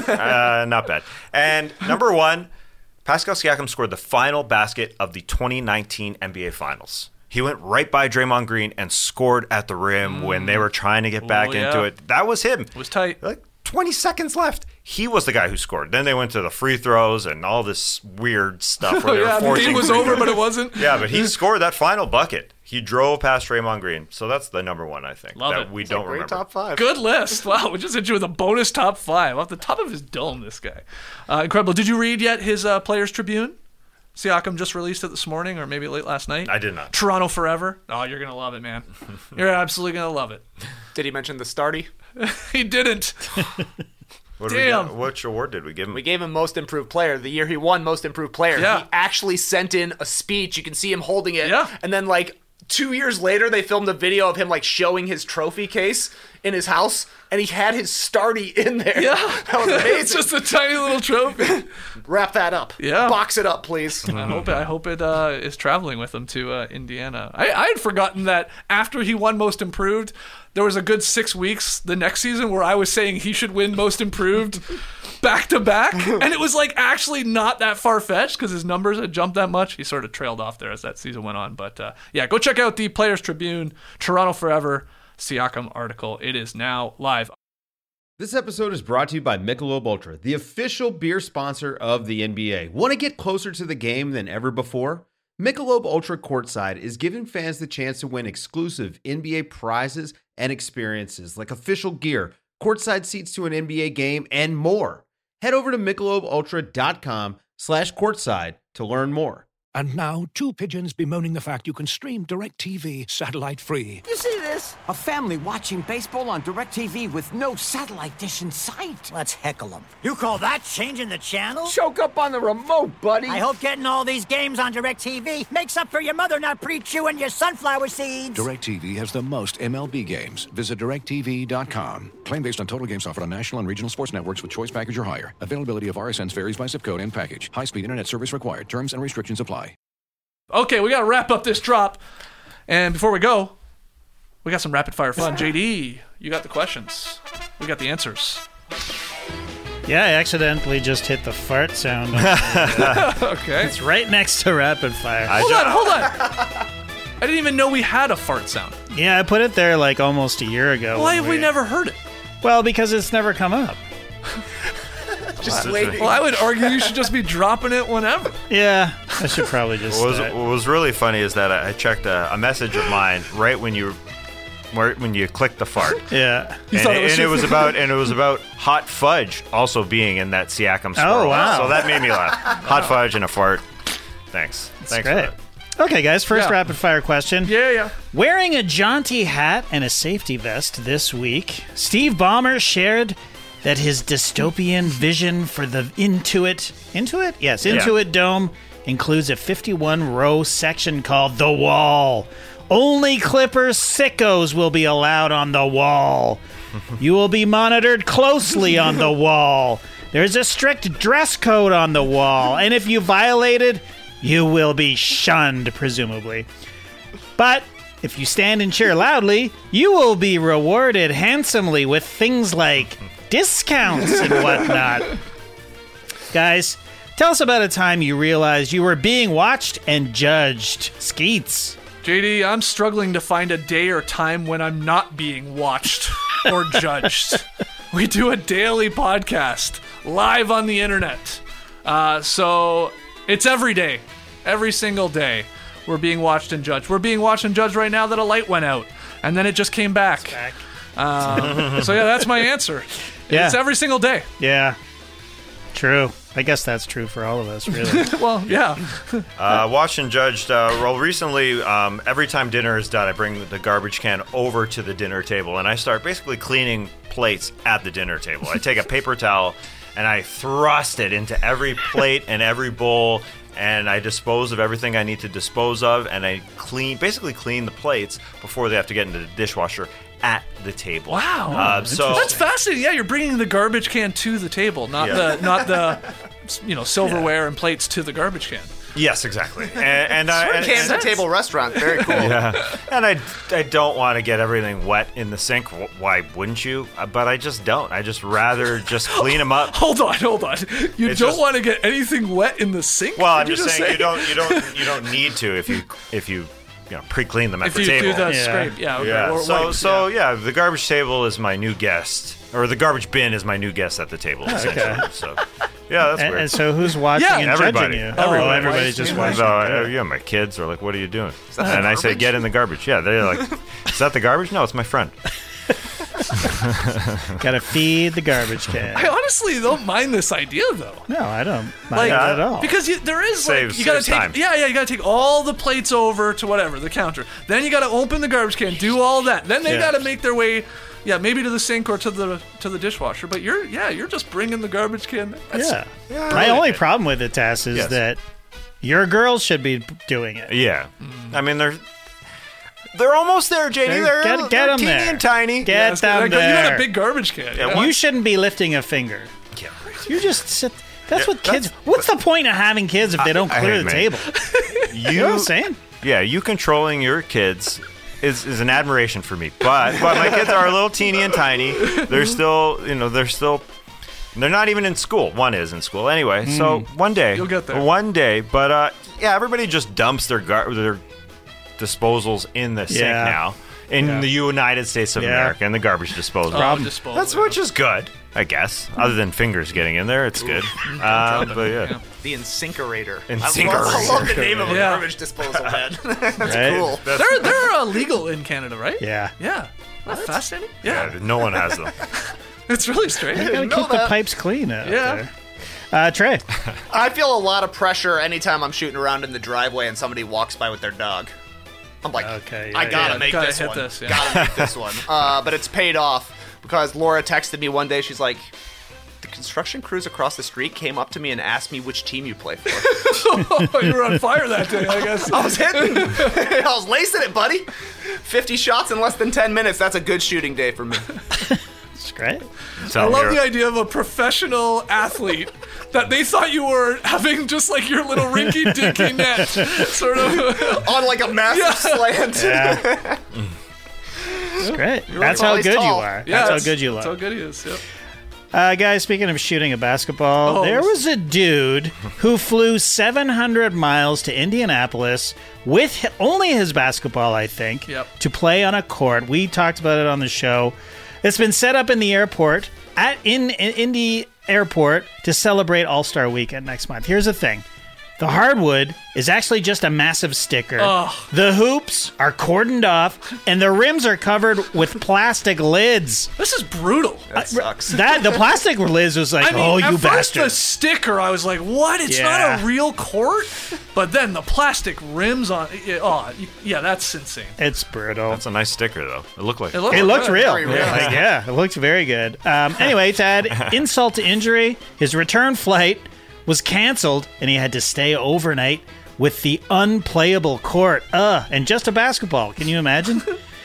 Not bad. And number 1, Pascal Siakam scored the final basket of the 2019 NBA Finals. He went right by Draymond Green and scored at the rim when they were trying to get back into it. That was him. It was tight. Like 20 seconds left. He was the guy who scored. Then they went to the free throws and all this weird stuff where they were the forcing game was free over, throws. but it wasn't. Yeah, but he scored that final bucket. He drove past Draymond Green. So that's the number 1, I think. Love that it. we It's don't Great remember. top 5. Good list. Wow, we just hit you with a bonus top 5 off the top of his dome, this guy. Incredible. Did you read yet his Players Tribune? Siakam just released it this morning or maybe late last night. I did not. Toronto Forever. Oh, you're going to love it, man. You're absolutely going to love it. Did he mention the Starty? He didn't. What did we Damn. get? Which award did we give him? We gave him Most Improved Player. The year he won Most Improved Player, Yeah. he actually sent in a speech. You can see him holding it. Yeah. And then, 2 years later, they filmed a video of him, showing his trophy case in his house, and he had his Starty in there. Yeah. That was amazing. It's just a tiny little trophy. Wrap that up. Yeah. Box it up, please. I hope it is traveling with him to Indiana. I had forgotten that after he won Most Improved, there was a good 6 weeks the next season where I was saying he should win Most Improved back to back, and it was actually not that far fetched because his numbers had jumped that much. He sort of trailed off there as that season went on. But go check out the Players Tribune Toronto Forever Siakam article. It is now live. This episode is brought to you by Michelob Ultra, the official beer sponsor of the NBA. Want to get closer to the game than ever before? Michelob Ultra Courtside is giving fans the chance to win exclusive NBA prizes and experiences like official gear, courtside seats to an NBA game, and more. Head over to MichelobUltra.com/courtside to learn more. And now, 2 pigeons bemoaning the fact you can stream DirecTV satellite-free. You see this? A family watching baseball on DirecTV with no satellite dish in sight. Let's heckle them. You call that changing the channel? Choke up on the remote, buddy. I hope getting all these games on DirecTV makes up for your mother not pre-chewing your sunflower seeds. DirecTV has the most MLB games. Visit DirecTV.com. Claim based on total games offered on national and regional sports networks with choice package or higher. Availability of RSNs varies by zip code and package. High-speed internet service required. Terms and restrictions apply. Okay, we got to wrap up this drop. And before we go, we got some rapid fire fun. JD, you got the questions. We got the answers. Yeah, I accidentally just hit the fart sound. Okay. It's right next to rapid fire. Hold on. I didn't even know we had a fart sound. Yeah, I put it there almost a year ago. Why have we never heard it? Well, because it's never come up. Just waiting. Well, I would argue you should just be dropping it whenever. Yeah, I should probably just What start. was really funny is that I checked a message of mine right when you clicked the fart. Yeah. And it was about hot fudge also being in that Siakam swirl. Oh, wow. So that made me laugh. Hot fudge and a fart. Thanks. Thanks great. for that. Okay, guys, first Yeah. rapid fire question. Yeah. Wearing a jaunty hat and a safety vest this week, Steve Ballmer shared that his dystopian vision for the Intuit Dome includes a 51-row section called The Wall. Only Clippers sickos will be allowed on the wall. You will be monitored closely on the wall. There's a strict dress code on the wall, and if you violate it, you will be shunned, presumably. But if you stand and cheer loudly, you will be rewarded handsomely with things like discounts and whatnot. Guys, tell us about a time you realized you were being watched and judged. Skeets. JD, I'm struggling to find a day or time when I'm not being watched or judged. We do a daily podcast live on the internet. So it's every day. Every single day. We're being watched and judged. We're being watched and judged right now that a light went out. And then it just came back. So yeah, that's my answer. Yeah. It's every single day. Yeah. True. I guess that's true for all of us, really. Well, yeah. Watched and judged. Well, recently, every time dinner is done, I bring the garbage can over to the dinner table, and I start basically cleaning plates at the dinner table. I take a paper towel, and I thrust it into every plate and every bowl, and I dispose of everything I need to dispose of, and I basically clean the plates before they have to get into the dishwasher at the table. Wow. So that's fascinating. Yeah, you're bringing the garbage can to the table, not the silverware and plates to the garbage can. Yes, exactly. And Can table restaurant. Very cool. Yeah. And I don't want to get everything wet in the sink. Why wouldn't you? But I just don't. I just rather just clean them up. Hold on. You don't want to get anything wet in the sink? Well, I'm just saying you don't need to if you pre-clean them at the table. Do the scrape. Yeah. Okay. Yeah. The garbage table is my new guest, or the garbage bin is my new guest at the table. Essentially. So. Yeah, that's weird. And so who's watching and everybody. judging you? Everybody's just watching. So, my kids are like, "What are you doing?" And I say, "Get in the garbage." Yeah, they're like, "Is that the garbage?" No, it's my friend. Gotta feed the garbage can. I honestly don't mind this idea, though. No, I don't mind it at all. Because there is you gotta take time. You gotta take all the plates over to whatever the counter. Then you gotta open the garbage can, do all that. Then they gotta make their way. Yeah, maybe to the sink or to the dishwasher, but you're just bringing the garbage can. My only problem with it, Tass, is that your girls should be doing it. Yeah, I mean they're almost there, JD. They're get them teeny there. and tiny. Get them there. You got a big garbage can. You shouldn't be lifting a finger. Yeah. You just sit. That's what kids. What's the point of having kids if they don't clear the table? You know what I'm saying? Yeah, you controlling your kids is an admiration for me. But my kids are a little teeny and tiny. They're still, they're not even in school. One is in school anyway. So one day you'll get there. One day, but everybody just dumps their disposals in the sink now in the United States of America, in the garbage disposal. That's which is good, I guess. Other than fingers getting in there, it's good. But the Incinerator. I love the name of a garbage disposal head. That's cool. They're legal in Canada, right? Yeah. Yeah. That's fascinating. Yeah. No one has them. It's really strange. You gotta keep the pipes clean out there. Trey. I feel a lot of pressure anytime I'm shooting around in the driveway and somebody walks by with their dog. I'm like, I gotta make this one. Gotta make this one. But it's paid off because Laura texted me one day. She's like, the construction crews across the street came up to me and asked me which team you play for. You were on fire that day, I guess. I was hitting. I was lacing it, buddy. 50 shots in less than 10 minutes. That's a good shooting day for me. That's great. I love the idea of a professional athlete that they thought you were having just like your little rinky-dinky net, sort of on like a massive slant. Yeah. That's great. That's how good you are. Yeah, that's how good you are. That's how good he is. Yep. Guys, speaking of shooting a basketball, there was a dude who flew 700 miles to Indianapolis with only his basketball, I think, to play on a court. We talked about it on the show. It's been set up in the airport, in Indy Airport, to celebrate All-Star Weekend next month. Here's the thing. The hardwood is actually just a massive sticker. The hoops are cordoned off, and the rims are covered with plastic lids. This is brutal. That sucks. The plastic lids was like, you bastard. First the sticker, I was like, what? It's not a real court? But then the plastic rims on that's insane. It's brutal. That's a nice sticker, though. It looked like it looked real. It looked very good. Anyway, to add insult to injury, his return flight was canceled, and he had to stay overnight with the unplayable court. And just a basketball. Can you imagine?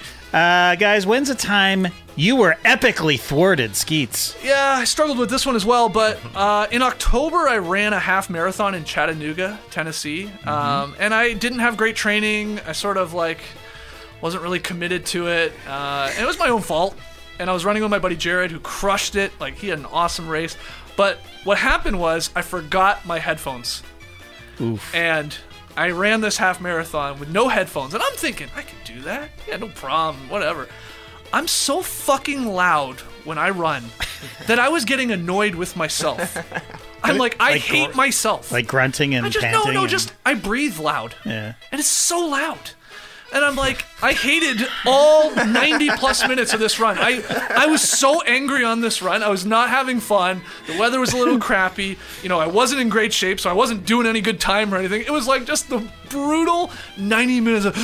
Guys, when's a time you were epically thwarted, Skeets? Yeah, I struggled with this one as well, but in October, I ran a half marathon in Chattanooga, Tennessee, and I didn't have great training. I sort of, wasn't really committed to it, and it was my own fault, and I was running with my buddy Jared, who crushed it. He had an awesome race. But what happened was I forgot my headphones. Oof. And I ran this half marathon with no headphones. And I'm thinking, I can do that. Yeah, no problem, whatever. I'm so fucking loud when I run that I was getting annoyed with myself. I'm I hate myself. Like grunting and panting. I breathe loud. Yeah. And it's so loud. And I'm like, I hated all 90-plus minutes of this run. I was so angry on this run. I was not having fun. The weather was a little crappy. You know, I wasn't in great shape, so I wasn't doing any good time or anything. It was like just the brutal 90 minutes of...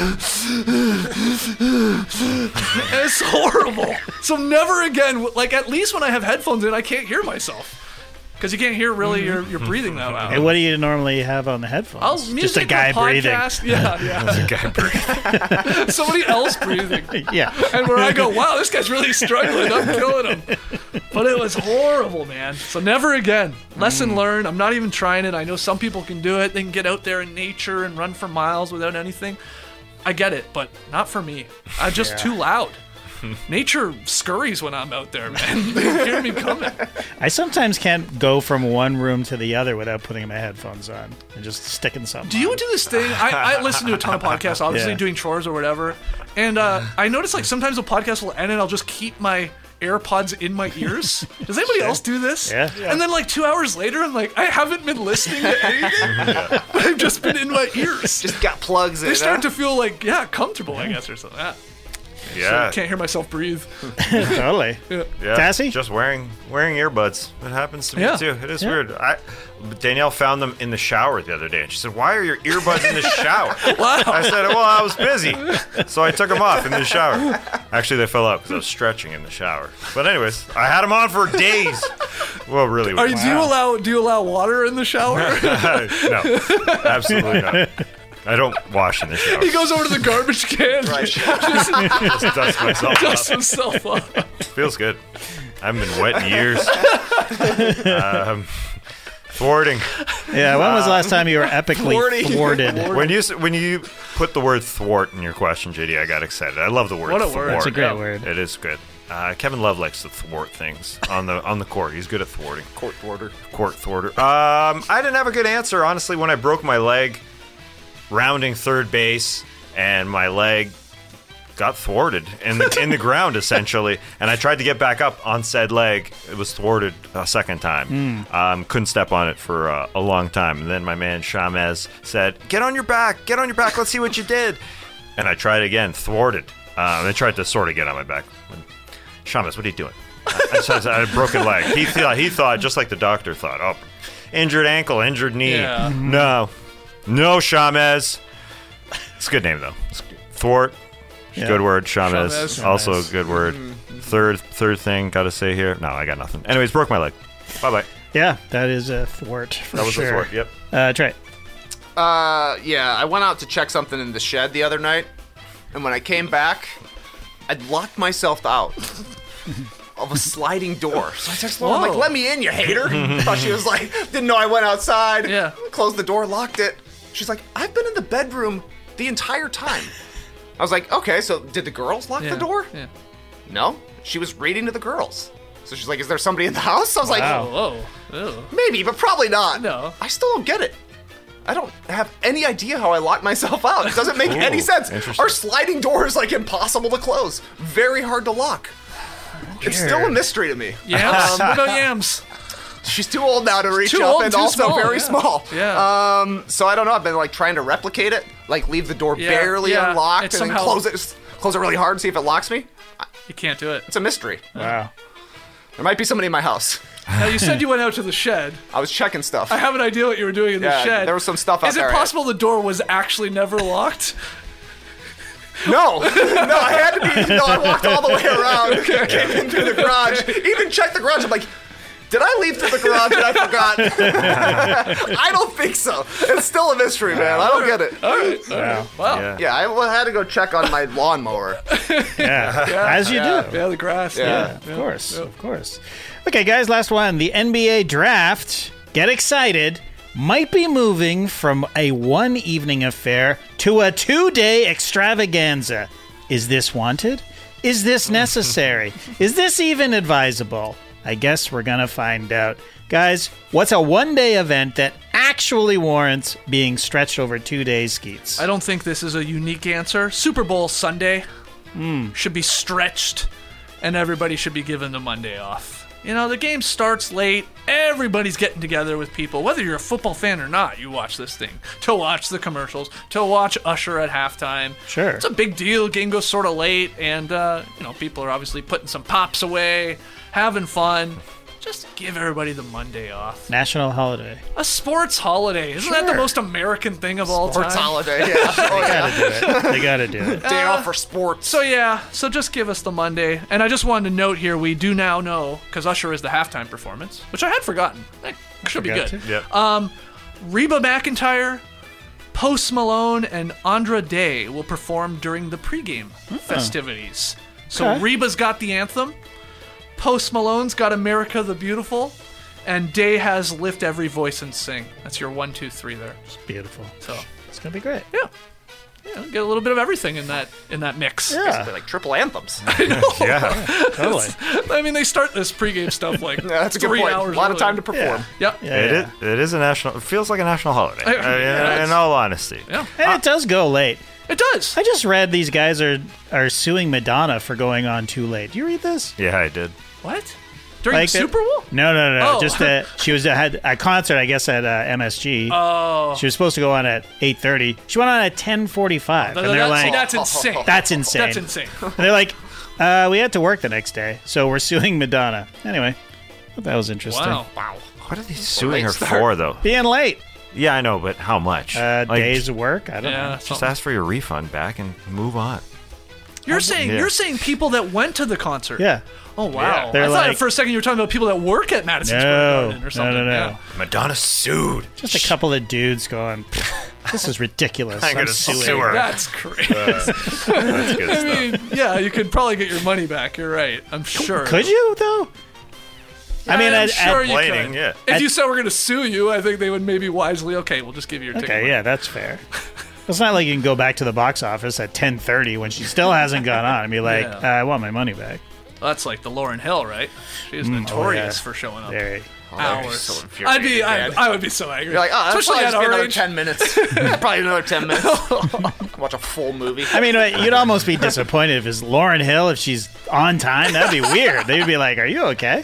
It's horrible. So never again, like at least when I have headphones in, I can't hear myself. Because you can't hear really your breathing that loud. Hey, what do you normally have on the headphones? Just a guy breathing. Yeah. Just a guy breathing. Somebody else breathing. Yeah. And where I go, wow, this guy's really struggling. I'm killing him. But it was horrible, man. So never again. Lesson learned. I'm not even trying it. I know some people can do it. They can get out there in nature and run for miles without anything. I get it, but not for me. I'm just too loud. Nature scurries when I'm out there, man. They hear me coming. I sometimes can't go from one room to the other without putting my headphones on and just sticking something Do you on. do this thing? I listen to a ton of podcasts, obviously, doing chores or whatever. And I notice, like, sometimes the podcast will end and I'll just keep my AirPods in my ears. Does anybody else do this? Yeah. And then, like, 2 hours later, I'm like, I haven't been listening to anything. But I've just been in my ears. Just got plugs in. They start to feel, like, comfortable, I guess, or something. Yeah. So I can't hear myself breathe. Totally. Yeah. Tassie? Just wearing earbuds. It happens to me too. It is Yeah. weird. Danielle found them in the shower the other day, and she said, "Why are your earbuds in the shower?" Wow. I said, "Well, I was busy, so I took them off in the shower." Actually, they fell out because I was stretching in the shower. But anyways, I had them on for days. Well, really. Do you allow water in the shower? No, absolutely not. I don't wash in the shower. He goes over to the garbage can. Just dust myself Dust off. himself up. Feels good. I haven't been wet in years. Thwarting. Yeah, when was the last time you were epically thwarted? When you put the word thwart in your question, JD, I got excited. I love the word What a thwart. word. It's a great word. It is good. Kevin Love likes to thwart things on the court. He's good at thwarting. Court thwarter. Court thwarter. I didn't have a good answer, honestly, when I broke my leg rounding third base, and my leg got thwarted in the ground, essentially. And I tried to get back up on said leg. It was thwarted a second time. Couldn't step on it for a long time. And then my man Shamez said, get on your back. Let's see what you did. And I tried again, thwarted. I tried to sort of get on my back. Shamez, what are you doing? I had a broken leg. He thought, just like the doctor thought, oh, injured ankle, injured knee. Yeah. No, Shamez. It's a good name, though. Thwart. Good word, Shamez. Shamez. Also a good word. Third thing, gotta say here. No, I got nothing. Anyways, broke my leg. Bye-bye. Yeah, that is a thwart for That was sure. a thwart, yep. Trey. Yeah, I went out to check something in the shed the other night, and when I came back, I'd locked myself out of a sliding door. So I texted Laura, I'm like, let me in, you hater. Thought she was like, didn't know I went outside. Yeah. Closed the door, locked it. She's like, I've been in the bedroom the entire time. I was like, okay, so did the girls lock the door? Yeah. No, she was reading to the girls. So she's like, is there somebody in the house? I was like, Whoa. Ew. maybe, but probably not. No. I still don't get it. I don't have any idea how I locked myself out. It doesn't make any sense. Interesting. Our sliding door is like impossible to close. Very hard to lock. It's still a mystery to me. Yams? What about Yams? She's too old now to reach Too up old, and too also small, very yeah. small. Yeah. So I don't know. I've been like trying to replicate it, like leave the door barely unlocked It's and then somehow- close it really hard and see if it locks me. You can't do it. It's a mystery. Wow. There might be somebody in my house. Now, you said you went out to the shed. I was checking stuff. I have an idea what you were doing in the Yeah, shed. there was some stuff out Is there. it possible the door was actually never locked? No, I had to be. No, I walked all the way around, came in through the garage, even checked the garage. I'm like, did I leave through the garage and I forgot? I don't think so. It's still a mystery, man. I don't get it. All right. Wow. Yeah, I had to go check on my lawnmower. Yeah, as you do. Yeah, the grass. Yeah, of course. Okay, guys, last one. The NBA draft, get excited, might be moving from a one-evening affair to a 2-day extravaganza. Is this wanted? Is this necessary? Is this even advisable? I guess we're going to find out. Guys, what's a one-day event that actually warrants being stretched over 2 days, Skeets? I don't think this is a unique answer. Super Bowl Sunday should be stretched, and everybody should be given the Monday off. You know, the game starts late. Everybody's getting together with people. Whether you're a football fan or not, you watch this thing. To watch the commercials, to watch Usher at halftime. Sure. It's a big deal. Game goes sort of late, and, people are obviously putting some pops away, having fun. Just give everybody the Monday off. National holiday. A sports holiday. Isn't that the most American thing of all time? Sports holiday, yeah. They gotta do it. Day off for sports. So just give us the Monday. And I just wanted to note here, we do now know, because Usher is the halftime performance, which I had forgotten. That should be good. Yep. Reba McEntire, Post Malone, and Andra Day will perform during the pregame festivities. So Okay. Reba's got the anthem, Post Malone's got America the Beautiful, and Day has Lift Every Voice and Sing. That's your 1, 2, 3 there. It's beautiful. So It's gonna be great. yeah, get a little bit of everything in that mix. Yeah. Like triple anthems. Yeah. Totally. I mean, they start this pregame stuff like That's a good 3 point. hours. A lot of earlier. time to perform. Yep. Yeah. It is a national. It feels like a national holiday. In all honesty. Yeah. And it does go late. It does. I just read these guys are suing Madonna for going on too late. Do you read this? Yeah, I did. What? During the Super Bowl? No. Oh. Just she had a concert, I guess, at MSG. Oh. She was supposed to go on at 8:30. She went on at 10:45, and they're like, that's insane. "That's insane." That's insane. And they're like, "We had to work the next day, so we're suing Madonna." Anyway, I thought that was interesting. Wow. What are they suing her for, though? Being late, Yeah, I know, but how much? days of work. I don't know. Just ask for your refund back and move on. You're saying people that went to the concert. Yeah. Oh wow. Yeah. I They're thought like- for a second you were talking about people that work at Madison Square Garden or something. No. Yeah. Madonna sued. Just a couple of dudes going, "This is ridiculous." I'm I'm gonna suing. sue her. That's crazy. That's good I stuff. mean, yeah, you could probably get your money back. You're right. I'm sure. Could you though? I mean, I'm sure you Complaining, could. yeah. If you said we're going to sue you, I think they would maybe wisely. Okay, we'll just give you your ticket. Okay, money. yeah, that's fair. It's not like you can go back to the box office at 10:30 when she still hasn't gone on and be like, Yeah. "I want my money back." That's like the Lauryn Hill, right? She is notorious for showing up Very. hours. so I'd be, infuriating, I would be so angry. You're like, oh, that's especially probably at just be our another age. 10 minutes. Probably another 10 minutes. Watch a full movie. I mean, you'd almost be disappointed if it's Lauryn Hill if she's on time. That'd be weird. They'd be like, "Are you okay?"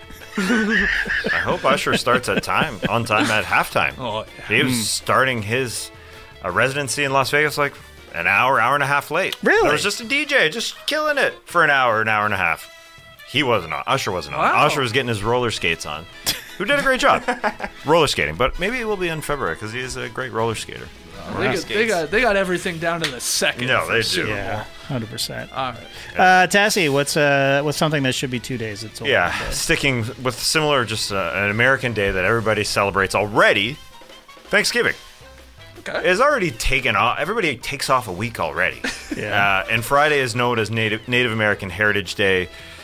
I hope Usher starts on time at halftime. Oh, He was starting his residency in Las Vegas like an hour and a half late. Really? There was just a DJ just killing it for an hour and a half. He wasn't on. Usher wasn't on. Wow. Usher was getting his roller skates on. Who did a great job roller skating, but maybe it will be in February because he is a great roller skater. They got everything down to the second. No, for they do. Super Bowl. Yeah, 100%. All right. Tassie, what's something that should be 2 days? It's over. Yeah, sticking with similar, just an American day that everybody celebrates already. Thanksgiving. Okay. Is already taken off. Everybody takes off a week already. Yeah. And Friday is known as Native American Heritage Day.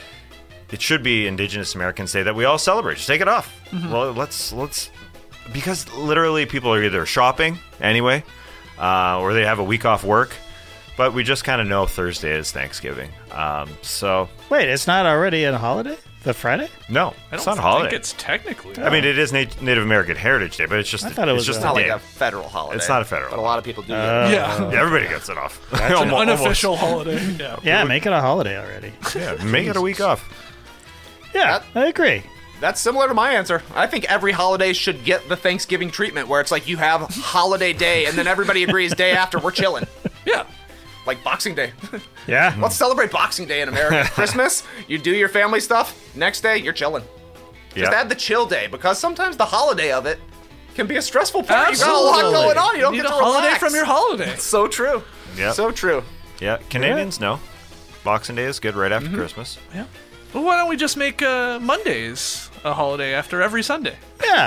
It should be Indigenous Americans Day that we all celebrate. Just take it off. Well, let's because literally people are either shopping anyway, or they have a week off work. But we just kind of know Thursday is Thanksgiving. So Wait, it's not already a holiday? The Friday? no, I it's don't not a holiday. think it's technically. I mean, it is Native American Heritage Day, but it's just I thought it was it's just It's not a like day. a federal holiday. It's not a federal But a lot of people do. yeah. Yeah, everybody gets it off. An unofficial holiday. Yeah. Yeah, make it a holiday already. Yeah, make it a week off. Yeah, I agree. That's similar to my answer. I think every holiday should get the Thanksgiving treatment where it's like you have holiday day and then everybody agrees day after we're chilling. Yeah. Like Boxing Day. Yeah. Let's celebrate Boxing Day in America. Christmas, you do your family stuff. Next day, you're chilling. Just Yeah. add the chill day because sometimes the holiday of it can be a stressful part. You got a lot Absolutely. going on. You don't need get to a holiday relax. from your holiday. So true. Yep. So true. Yeah, Canadians know. Boxing Day is good right after Christmas. Yeah. Well, why don't we just make Mondays a holiday after every Sunday?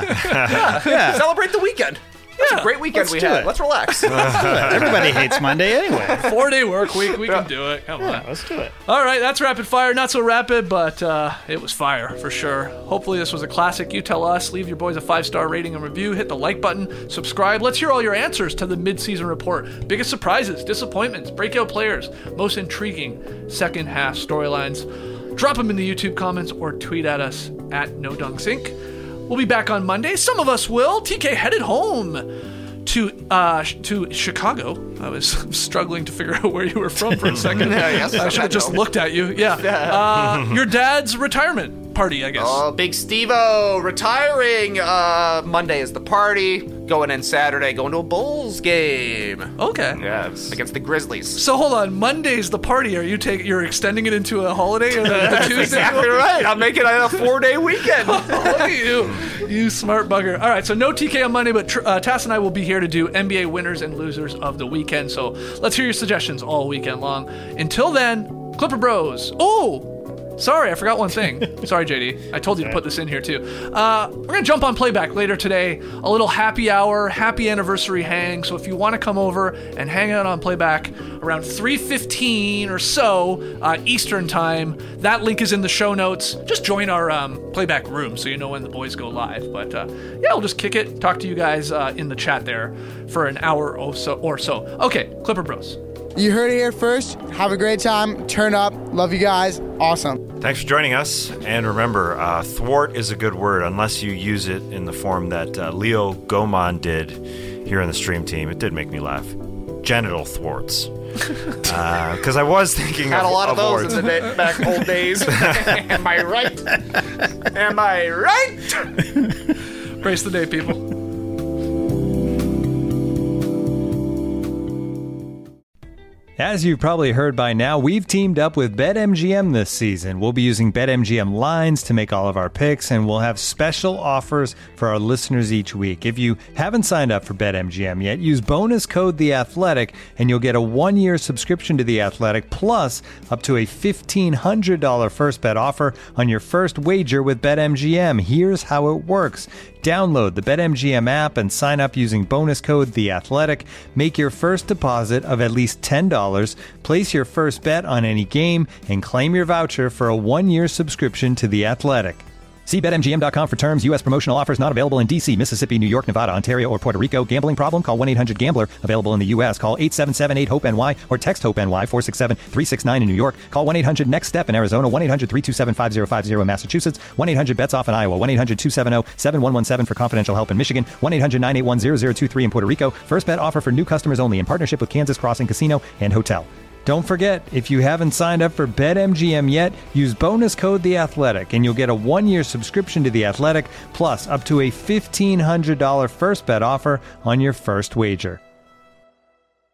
Yeah. Celebrate the weekend. That's Yeah, a great weekend let's we do had. it. Let's relax. Everybody hates Monday anyway. 4-day work week. We can do it. Come on. Let's do it. All right, that's rapid fire. Not so rapid, but it was fire for sure. Hopefully, this was a classic. You tell us. Leave your boys a 5-star rating and review. Hit the like button. Subscribe. Let's hear all your answers to the mid-season report. Biggest surprises, disappointments, breakout players, most intriguing second half storylines. Drop them in the YouTube comments or tweet at us at NoDunksInc. We'll be back on Monday. Some of us will. TK headed home to Chicago. I was struggling to figure out where you were from for a second. Yes, I should have just looked at you. Yeah. Your dad's retirement party, I guess. Oh, Big Steve-O retiring. Monday is the party. Going in Saturday, going to a Bulls game. Okay. Yeah, against the Grizzlies. So hold on, Monday's the party. Are you're extending it into a holiday? Or the Tuesday? Exactly right. I'm making it a 4-day weekend. Look at you smart bugger. All right, so no TK on Monday, but Tass and I will be here to do NBA winners and losers of the weekend. So let's hear your suggestions all weekend long. Until then, Clipper Bros. Oh! Sorry, I forgot one thing. Sorry, JD. I told you to put this in here, too. We're going to jump on Playback later today. A little happy hour, happy anniversary hang. So if you want to come over and hang out on Playback around 3:15 or so Eastern time, that link is in the show notes. Just join our Playback room so you know when the boys go live. But yeah, we'll just kick it, talk to you guys in the chat there for an hour or so. Okay, Clipper Bros. You heard it here first. Have a great time. Turn up. Love you guys. Awesome. Thanks for joining us. And remember, thwart is a good word unless you use it in the form that Leo Goman did here on the stream team. It did make me laugh. Genital thwarts. Because I was thinking Had a lot of those words. in the back old days. Am I right? Am I right? Brace the day, people. As you've probably heard by now, we've teamed up with BetMGM this season. We'll be using BetMGM lines to make all of our picks, and we'll have special offers for our listeners each week. If you haven't signed up for BetMGM yet, use bonus code The Athletic, and you'll get a 1-year subscription to The Athletic, plus up to a $1,500 first bet offer on your first wager with BetMGM. Here's how it works. Download the BetMGM app and sign up using bonus code The Athletic. Make your first deposit of at least $10. Place your first bet on any game and claim your voucher for a 1-year subscription to The Athletic. See BetMGM.com for terms. U.S. promotional offers not available in D.C., Mississippi, New York, Nevada, Ontario, or Puerto Rico. Gambling problem? Call 1-800-GAMBLER. Available in the U.S. Call 877-8-HOPE-NY or text HOPE-NY 467-369 in New York. Call 1-800-NEXT-STEP in Arizona. 1-800-327-5050 in Massachusetts. 1-800-BETS-OFF in Iowa. 1-800-270-7117 for confidential help in Michigan. 1-800-981-0023 in Puerto Rico. First bet offer for new customers only in partnership with Kansas Crossing Casino and Hotel. Don't forget, if you haven't signed up for BetMGM yet, use bonus code The Athletic, and you'll get a 1-year subscription to The Athletic, plus up to a $1,500 first bet offer on your first wager.